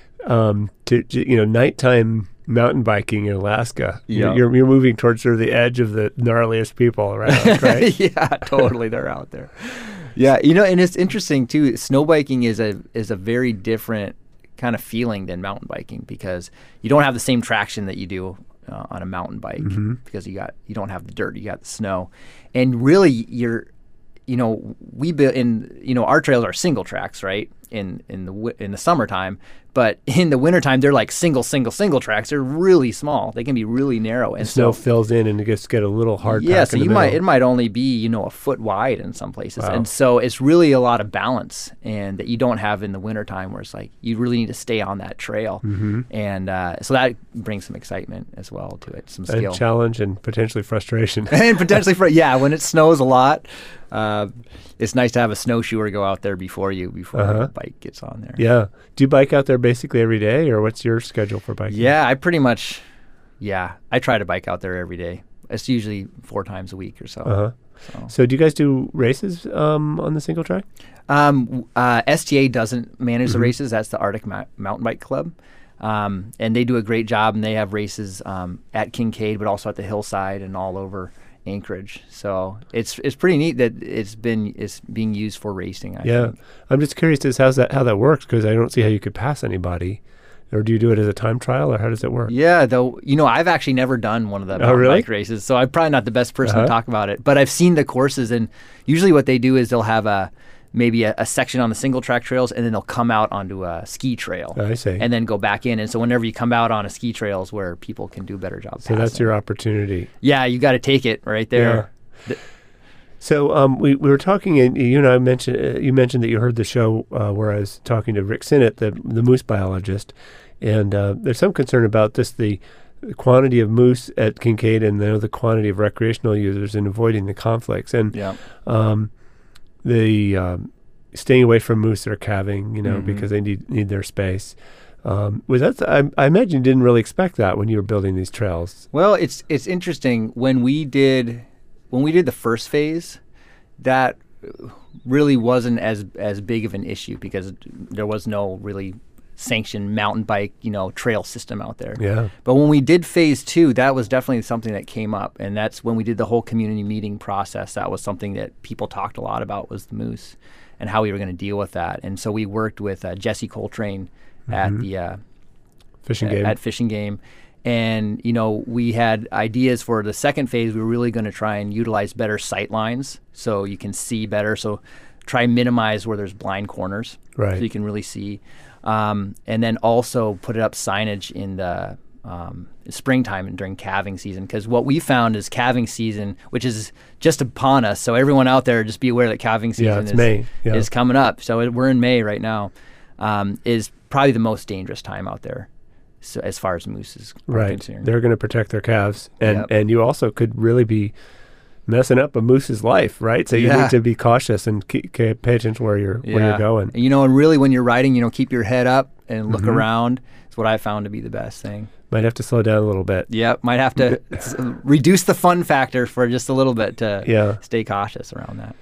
[SPEAKER 1] um, to, to you know nighttime mountain biking in Alaska.
[SPEAKER 6] Yeah.
[SPEAKER 1] You're, you're moving towards sort of the edge of the gnarliest people around, right?
[SPEAKER 6] Yeah, totally. They're out there. Yeah, you know, and it's interesting too. Snow biking is a is a very different kind of feeling than mountain biking because you don't have the same traction that you do uh, on a mountain bike
[SPEAKER 1] mm-hmm.
[SPEAKER 6] because you got you don't have the dirt, you got the snow, and really you're, you know, we build in you know our trails are single tracks, right? In in the w- in the summertime, but in the wintertime they're like single single single tracks. They're really small. They can be really narrow, and
[SPEAKER 1] the snow
[SPEAKER 6] so,
[SPEAKER 1] fills in and it gets get a little hard.
[SPEAKER 6] Yeah,
[SPEAKER 1] pack
[SPEAKER 6] so
[SPEAKER 1] in the
[SPEAKER 6] you
[SPEAKER 1] middle.
[SPEAKER 6] might it might only be you know a foot wide in some places,
[SPEAKER 1] Wow.
[SPEAKER 6] and so it's really a lot of balance, and that you don't have in the wintertime where it's like you really need to stay on that trail,
[SPEAKER 1] mm-hmm.
[SPEAKER 6] and uh, so that brings some excitement as well to it, some
[SPEAKER 1] and
[SPEAKER 6] skill,
[SPEAKER 1] challenge, and potentially frustration,
[SPEAKER 6] and potentially for yeah when it snows a lot. Uh, it's nice to have a snowshoer go out there before you, before
[SPEAKER 1] uh-huh.
[SPEAKER 6] the bike gets on there.
[SPEAKER 1] Yeah. Do you bike out there basically every day, or what's your schedule for biking?
[SPEAKER 6] Yeah, I pretty much, yeah, I try to bike out there every day. It's usually four times a week or so.
[SPEAKER 1] Uh-huh.
[SPEAKER 6] So,
[SPEAKER 1] so do you guys do races um, on the single track?
[SPEAKER 6] um, uh, S T A doesn't manage
[SPEAKER 1] Mm-hmm.
[SPEAKER 6] the races. That's the Arctic Ma- Mountain Bike Club. Um, and they do a great job, and they have races um, at Kincaid, but also at the Hillside and all over Anchorage. So it's it's pretty neat that it's been it's being used for racing. I
[SPEAKER 1] yeah,
[SPEAKER 6] think.
[SPEAKER 1] I'm just curious as how's that how that works, because I don't see how you could pass anybody, or do you do it as a time trial, or how does it work?
[SPEAKER 6] Yeah, though you know I've actually never done one of the
[SPEAKER 1] Oh,
[SPEAKER 6] mountain
[SPEAKER 1] really?
[SPEAKER 6] bike races, so I'm probably not the best person
[SPEAKER 1] Uh-huh.
[SPEAKER 6] to talk about it. But I've seen the courses, and usually what they do is they'll have a maybe a, a section on the single track trails, and then they'll come out onto a ski trail.
[SPEAKER 1] I see.
[SPEAKER 6] And then go back in. And so whenever you come out on a ski trail is where people can do a better job.
[SPEAKER 1] So that's your opportunity.
[SPEAKER 6] Yeah, you got to take it right there.
[SPEAKER 1] Yeah. So um, we, we were talking, and you and I mentioned uh, you mentioned that you heard the show uh, where I was talking to Rick Sinnott, the the moose biologist, and uh, there's some concern about this the quantity of moose at Kincaid and the, the quantity of recreational users and avoiding the conflicts and
[SPEAKER 6] Yeah.
[SPEAKER 1] um, the um, staying away from moose that are calving, you know,
[SPEAKER 6] Mhm.
[SPEAKER 1] because they need need their space. Um, was that I, I imagine you didn't really expect that when you were building these trails.
[SPEAKER 6] Well, it's it's interesting when we did when we did the first phase, that really wasn't as as big of an issue because there was no really sanctioned mountain bike, you know, trail system out there.
[SPEAKER 1] Yeah.
[SPEAKER 6] But when we did phase two, that was definitely something that came up, and that's when we did the whole community meeting process. That was something that people talked a lot about, was the moose and how we were going to deal with that. And so we worked with uh, Jesse Coltrane
[SPEAKER 1] Mhm.
[SPEAKER 6] at the uh,
[SPEAKER 1] Fishing
[SPEAKER 6] at,
[SPEAKER 1] game.
[SPEAKER 6] at Fishing Game. And, you know, we had ideas for the second phase. We were really going to try and utilize better sight lines so you can see better. So try and minimize where there's blind corners
[SPEAKER 1] Right.
[SPEAKER 6] so you can really see. Um, and then also put up signage in the um, springtime and during calving season. Because what we found is calving season, which is just upon us. So everyone out there, just be aware that calving season
[SPEAKER 1] Yeah, it's
[SPEAKER 6] is,
[SPEAKER 1] May. Yeah.
[SPEAKER 6] is coming up. So it, we're in May right now. Um, is probably the most dangerous time out there. So as far as moose is
[SPEAKER 1] Right.
[SPEAKER 6] concerned.
[SPEAKER 1] They're going to protect their calves. And
[SPEAKER 6] Yep.
[SPEAKER 1] and you also could really be messing up a moose's life, right? So you
[SPEAKER 6] Yeah.
[SPEAKER 1] need to be cautious and keep, keep, pay attention where you're where you're going.
[SPEAKER 6] And, you know, and really when you're riding, you know, keep your head up and look
[SPEAKER 1] Mhm.
[SPEAKER 6] around. Is what I found to be the best thing.
[SPEAKER 1] Might have to slow down a little bit.
[SPEAKER 6] Yep, might have to s- reduce the fun factor for just a little bit to
[SPEAKER 1] Yeah.
[SPEAKER 6] stay cautious around that.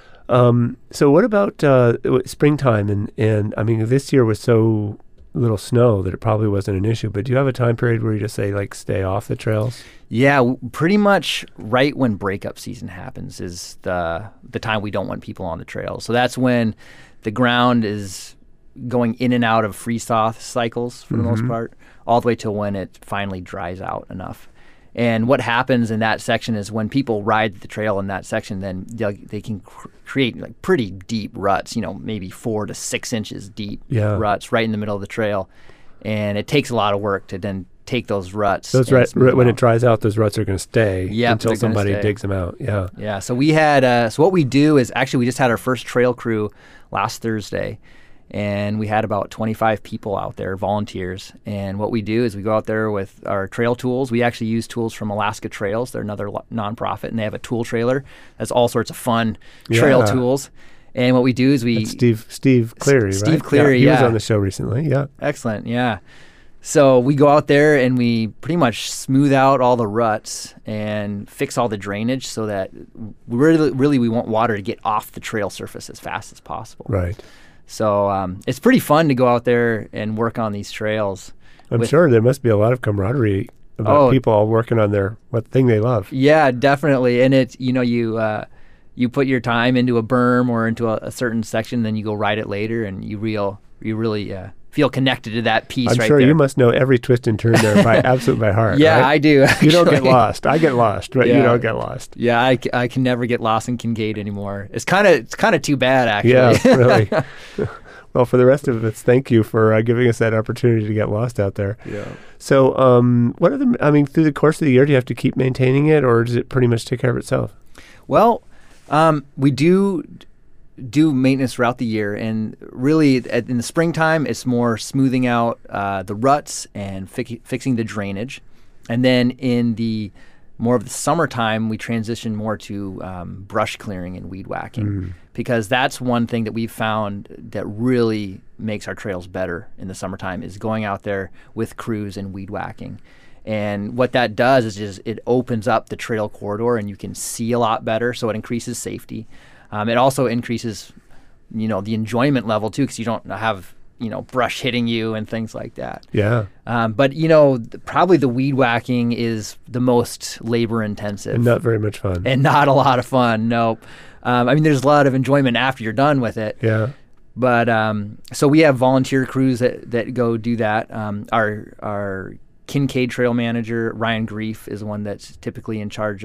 [SPEAKER 1] Um, so what about uh, w- springtime? And, and I mean, this year was so little snow that it probably wasn't an issue. But do you have a time period where you just say, like, stay off the trails?
[SPEAKER 6] Yeah, w- pretty much right when breakup season happens is the the time we don't want people on the trails. So that's when the ground is going in and out of freeze-thaw cycles for the most
[SPEAKER 1] Mhm.
[SPEAKER 6] part, all the way till when it finally dries out enough. And what happens in that section is when people ride the trail in that section, then they they can cr- create like pretty deep ruts, you know, maybe four to six inches deep
[SPEAKER 1] Yeah.
[SPEAKER 6] ruts right in the middle of the trail. And it takes a lot of work to then take those ruts.
[SPEAKER 1] Those
[SPEAKER 6] and
[SPEAKER 1] rut,
[SPEAKER 6] smooth
[SPEAKER 1] rut, when
[SPEAKER 6] them
[SPEAKER 1] it
[SPEAKER 6] out.
[SPEAKER 1] dries out, those ruts are going to stay
[SPEAKER 6] Yep,
[SPEAKER 1] until
[SPEAKER 6] they're gonna
[SPEAKER 1] somebody
[SPEAKER 6] stay.
[SPEAKER 1] digs them out. Yeah.
[SPEAKER 6] Yeah, so we had, uh, so what we do is actually we just had our first trail crew last Thursday, and we had about twenty-five people out there, volunteers. And what we do is we go out there with our trail tools. We actually use tools from Alaska Trails. They're another lo- nonprofit, and they have a tool trailer that's all sorts of fun trail
[SPEAKER 1] Yeah.
[SPEAKER 6] tools. And what we do is we
[SPEAKER 1] That's Steve Steve Cleary, right?
[SPEAKER 6] Steve Cleary,
[SPEAKER 1] He was
[SPEAKER 6] yeah.
[SPEAKER 1] on the show recently. Yeah.
[SPEAKER 6] Excellent, yeah. So we go out there and we pretty much smooth out all the ruts and fix all the drainage so that really, really we want water to get off the trail surface as fast as possible.
[SPEAKER 1] Right.
[SPEAKER 6] So um, it's pretty fun to go out there and work on these trails.
[SPEAKER 1] I'm
[SPEAKER 6] with-
[SPEAKER 1] sure there must be a lot of camaraderie about
[SPEAKER 6] Oh.
[SPEAKER 1] people all working on their what thing they love.
[SPEAKER 6] Yeah, definitely. And it's, you know, you uh, you put your time into a berm or into a, a certain section, then you go ride it later, and you real you really uh, feel connected to that piece
[SPEAKER 1] I'm
[SPEAKER 6] right
[SPEAKER 1] sure
[SPEAKER 6] there.
[SPEAKER 1] you must know every twist and turn there by absolute by heart.
[SPEAKER 6] Yeah,
[SPEAKER 1] right?
[SPEAKER 6] I do.
[SPEAKER 1] You don't get
[SPEAKER 6] actually.
[SPEAKER 1] lost. I get lost, but you
[SPEAKER 6] Yeah.
[SPEAKER 1] don't get lost.
[SPEAKER 6] Yeah, I, c- I can never get lost in Kincaid anymore. It's kind of it's kind of too bad, actually.
[SPEAKER 1] Yeah, really. Well, for the rest of us, thank you for uh, giving us that opportunity to get lost out there.
[SPEAKER 6] Yeah.
[SPEAKER 1] So, um, what are the? I mean, through the course of the year, do you have to keep maintaining it, or does it pretty much take care of itself?
[SPEAKER 6] Well, um, we do do maintenance throughout the year, and really at, in the springtime, it's more smoothing out uh, the ruts and fi- fixing the drainage, and then in the more of the summertime, we transition more to um, brush clearing and weed whacking,
[SPEAKER 1] Mm.
[SPEAKER 6] because that's one thing that we've found that really makes our trails better in the summertime is going out there with crews and weed whacking. And what that does is just it opens up the trail corridor, and you can see a lot better, so it increases safety. Um, it also increases, you know, the enjoyment level too, because you don't have, you know, brush hitting you and things like that.
[SPEAKER 1] Yeah,
[SPEAKER 6] Um, but you know, th- probably the weed whacking is the most labor intensive
[SPEAKER 1] and not very much fun.
[SPEAKER 6] and not a lot of fun. Nope. Um, I mean, there's a lot of enjoyment after you're done with it.
[SPEAKER 1] yeah,
[SPEAKER 6] But um, so we have volunteer crews that, that go do that. Um, our our Kincaid Trail manager Ryan Grief is one that's typically in charge of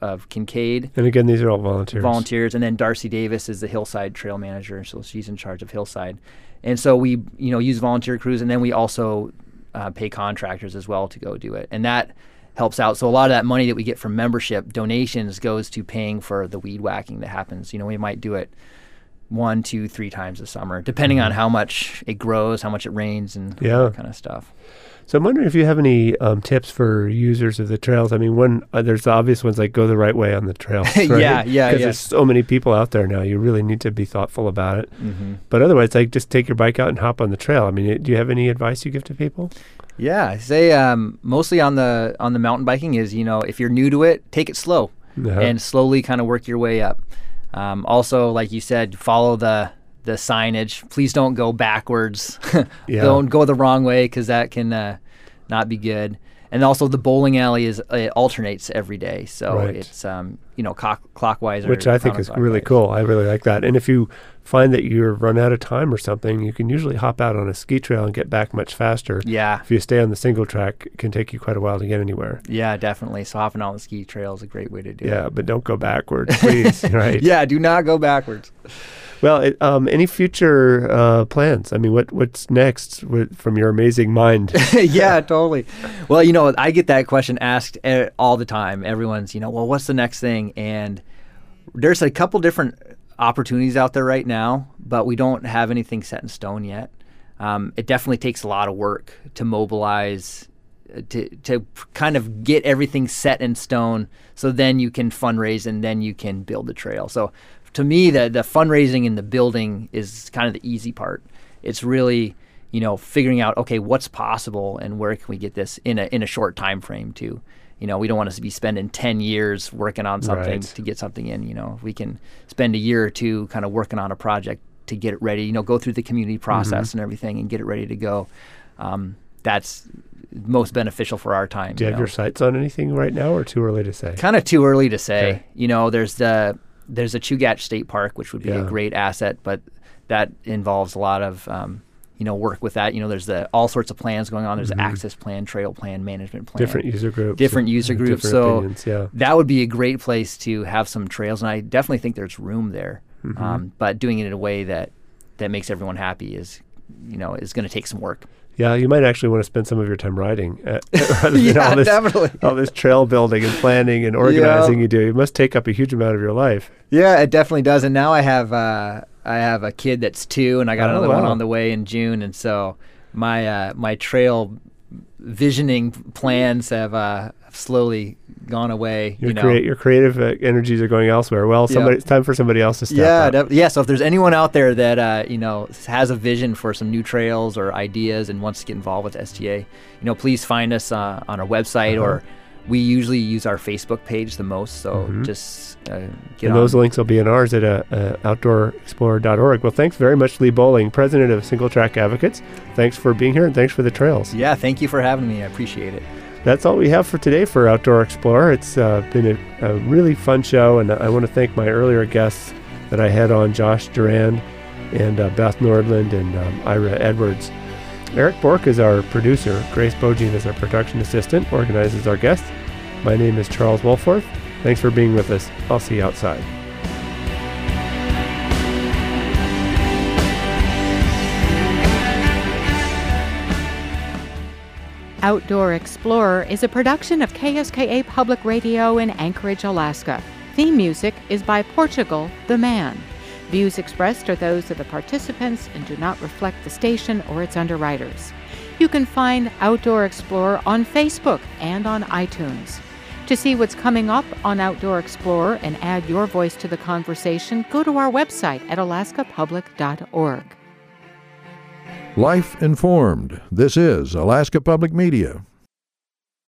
[SPEAKER 6] of Kincaid.
[SPEAKER 1] And again, these are all volunteers.
[SPEAKER 6] Volunteers, and then Darcy Davis is the Hillside Trail Manager, so she's in charge of Hillside. And so we, you know, use volunteer crews, and then we also uh, pay contractors as well to go do it, and that helps out. So a lot of that money that we get from membership donations goes to paying for the weed whacking that happens. You know, we might do it one, two, three times a summer, depending mm-hmm. on how much it grows, how much it rains, and
[SPEAKER 1] yeah.
[SPEAKER 6] all that kind of stuff.
[SPEAKER 1] So I'm wondering if you have any um, tips for users of the trails. I mean, one uh, there's the obvious ones like go the right way on the trails. Right?
[SPEAKER 6] yeah, yeah,
[SPEAKER 1] Because
[SPEAKER 6] yeah.
[SPEAKER 1] there's so many people out there now. You really need to be thoughtful about it.
[SPEAKER 6] Mm-hmm.
[SPEAKER 1] But otherwise, like just take your bike out and hop on the trail. I mean, it, do you have any advice you give to people?
[SPEAKER 6] Yeah, I say um, mostly on the on the mountain biking is, you know, if you're new to it, take it slow
[SPEAKER 1] Uh-huh.
[SPEAKER 6] and slowly kind of work your way up. Um, also, like you said, follow the the signage. Please don't go backwards.
[SPEAKER 1] Yeah.
[SPEAKER 6] Don't go the wrong way, because that can uh, not be good. And also, the bowling alley is it alternates every day, so
[SPEAKER 1] Right.
[SPEAKER 6] it's um, you know co- clockwise, or
[SPEAKER 1] Which I think is really
[SPEAKER 6] counterclockwise.
[SPEAKER 1] cool. I really like that. And if you find that you're run out of time or something, you can usually hop out on a ski trail and get back much faster.
[SPEAKER 6] Yeah,
[SPEAKER 1] If you stay on the single track, it can take you quite a while to get anywhere.
[SPEAKER 6] yeah, definitely. So hopping on the ski trail is a great way to do
[SPEAKER 1] Yeah,
[SPEAKER 6] it.
[SPEAKER 1] but don't go backwards, please. Right?
[SPEAKER 6] Yeah, do not go backwards.
[SPEAKER 1] Well, it, um, any future uh, plans? I mean, what what's next with, from your amazing mind?
[SPEAKER 6] Yeah, totally. Well, you know, I get that question asked uh, all the time. Everyone's, you know, well, what's the next thing? And there's a couple different opportunities out there right now, but we don't have anything set in stone yet. Um, it definitely takes a lot of work to mobilize, uh, to to kind of get everything set in stone, so then you can fundraise and then you can build the trail. So to me, the the fundraising and the building is kind of the easy part. It's really, you know, figuring out, okay, what's possible and where can we get this in a in a short time frame too. You know, we don't want us to be spending ten years working on something
[SPEAKER 1] Right.
[SPEAKER 6] to get something in. You know, we can spend a year or two kind of working on a project to get it ready, you know, go through the community process
[SPEAKER 1] Mm-hmm.
[SPEAKER 6] and everything and get it ready to go. Um, that's most beneficial for our time.
[SPEAKER 1] Do you have
[SPEAKER 6] know.
[SPEAKER 1] your sights on anything right now, or too early to say?
[SPEAKER 6] Kind of too early to say.
[SPEAKER 1] Okay.
[SPEAKER 6] You know, there's the there's a Chugach State Park, which would be
[SPEAKER 1] Yeah.
[SPEAKER 6] a great asset, but that involves a lot of um, you know, work with that. You know, there's the all sorts of plans going on. There's
[SPEAKER 1] Mhm.
[SPEAKER 6] the access plan, trail plan, management plan.
[SPEAKER 1] Different user groups.
[SPEAKER 6] Different
[SPEAKER 1] and-
[SPEAKER 6] user
[SPEAKER 1] and
[SPEAKER 6] groups,
[SPEAKER 1] different
[SPEAKER 6] so-
[SPEAKER 1] opinions, yeah.
[SPEAKER 6] That would be a great place to have some trails, and I definitely think there's room there.
[SPEAKER 1] Mhm.
[SPEAKER 6] Um, but doing it in a way that that makes everyone happy is, you know, is going to take some work.
[SPEAKER 1] Yeah, you might actually want to spend some of your time riding uh, rather than
[SPEAKER 6] Yeah,
[SPEAKER 1] all this,
[SPEAKER 6] definitely.
[SPEAKER 1] all this trail building and planning and organizing you do. It must take up a huge amount of your life.
[SPEAKER 6] Yeah, it definitely does. And now I have uh, I have a kid that's two, and I got
[SPEAKER 1] Oh,
[SPEAKER 6] another one
[SPEAKER 1] wow.
[SPEAKER 6] on the way in June. And so my uh, my trail visioning plans have uh, slowly gone away.
[SPEAKER 1] Your,
[SPEAKER 6] you know.
[SPEAKER 1] create, your creative uh, energies are going elsewhere. Well,
[SPEAKER 6] Yeah.
[SPEAKER 1] somebody, it's time for somebody else to step
[SPEAKER 6] Yeah,
[SPEAKER 1] up.
[SPEAKER 6] def- yeah. So if there's anyone out there that uh, you know has a vision for some new trails or ideas and wants to get involved with S T A, you know, please find us uh, on our website,
[SPEAKER 1] Uh-huh.
[SPEAKER 6] or we usually use our Facebook page the most. So
[SPEAKER 1] Mhm.
[SPEAKER 6] just uh, get
[SPEAKER 1] And
[SPEAKER 6] on.
[SPEAKER 1] those links will be in ours at uh, uh, outdoor explorer dot org. Well, thanks very much, Lee Bowling, president of Single Track Advocates. Thanks for being here, and thanks for the trails.
[SPEAKER 6] Yeah, thank you for having me. I appreciate it.
[SPEAKER 1] That's all we have for today for Outdoor Explorer. It's uh, been a, a really fun show, and I want to thank my earlier guests that I had on, Josh Durand and uh, Beth Nordland and um, Ira Edwards. Eric Bork is our producer. Grace Bogine is our production assistant, organizes our guests. My name is Charles Wolforth. Thanks for being with us. I'll see you outside.
[SPEAKER 5] Outdoor Explorer is a production of K S K A Public Radio in Anchorage, Alaska. Theme music is by Portugal the Man. Views expressed are those of the participants and do not reflect the station or its underwriters. You can find Outdoor Explorer on Facebook and on iTunes. To see what's coming up on Outdoor Explorer and add your voice to the conversation, go to our website at alaska public dot org.
[SPEAKER 7] Life informed. This is Alaska Public Media.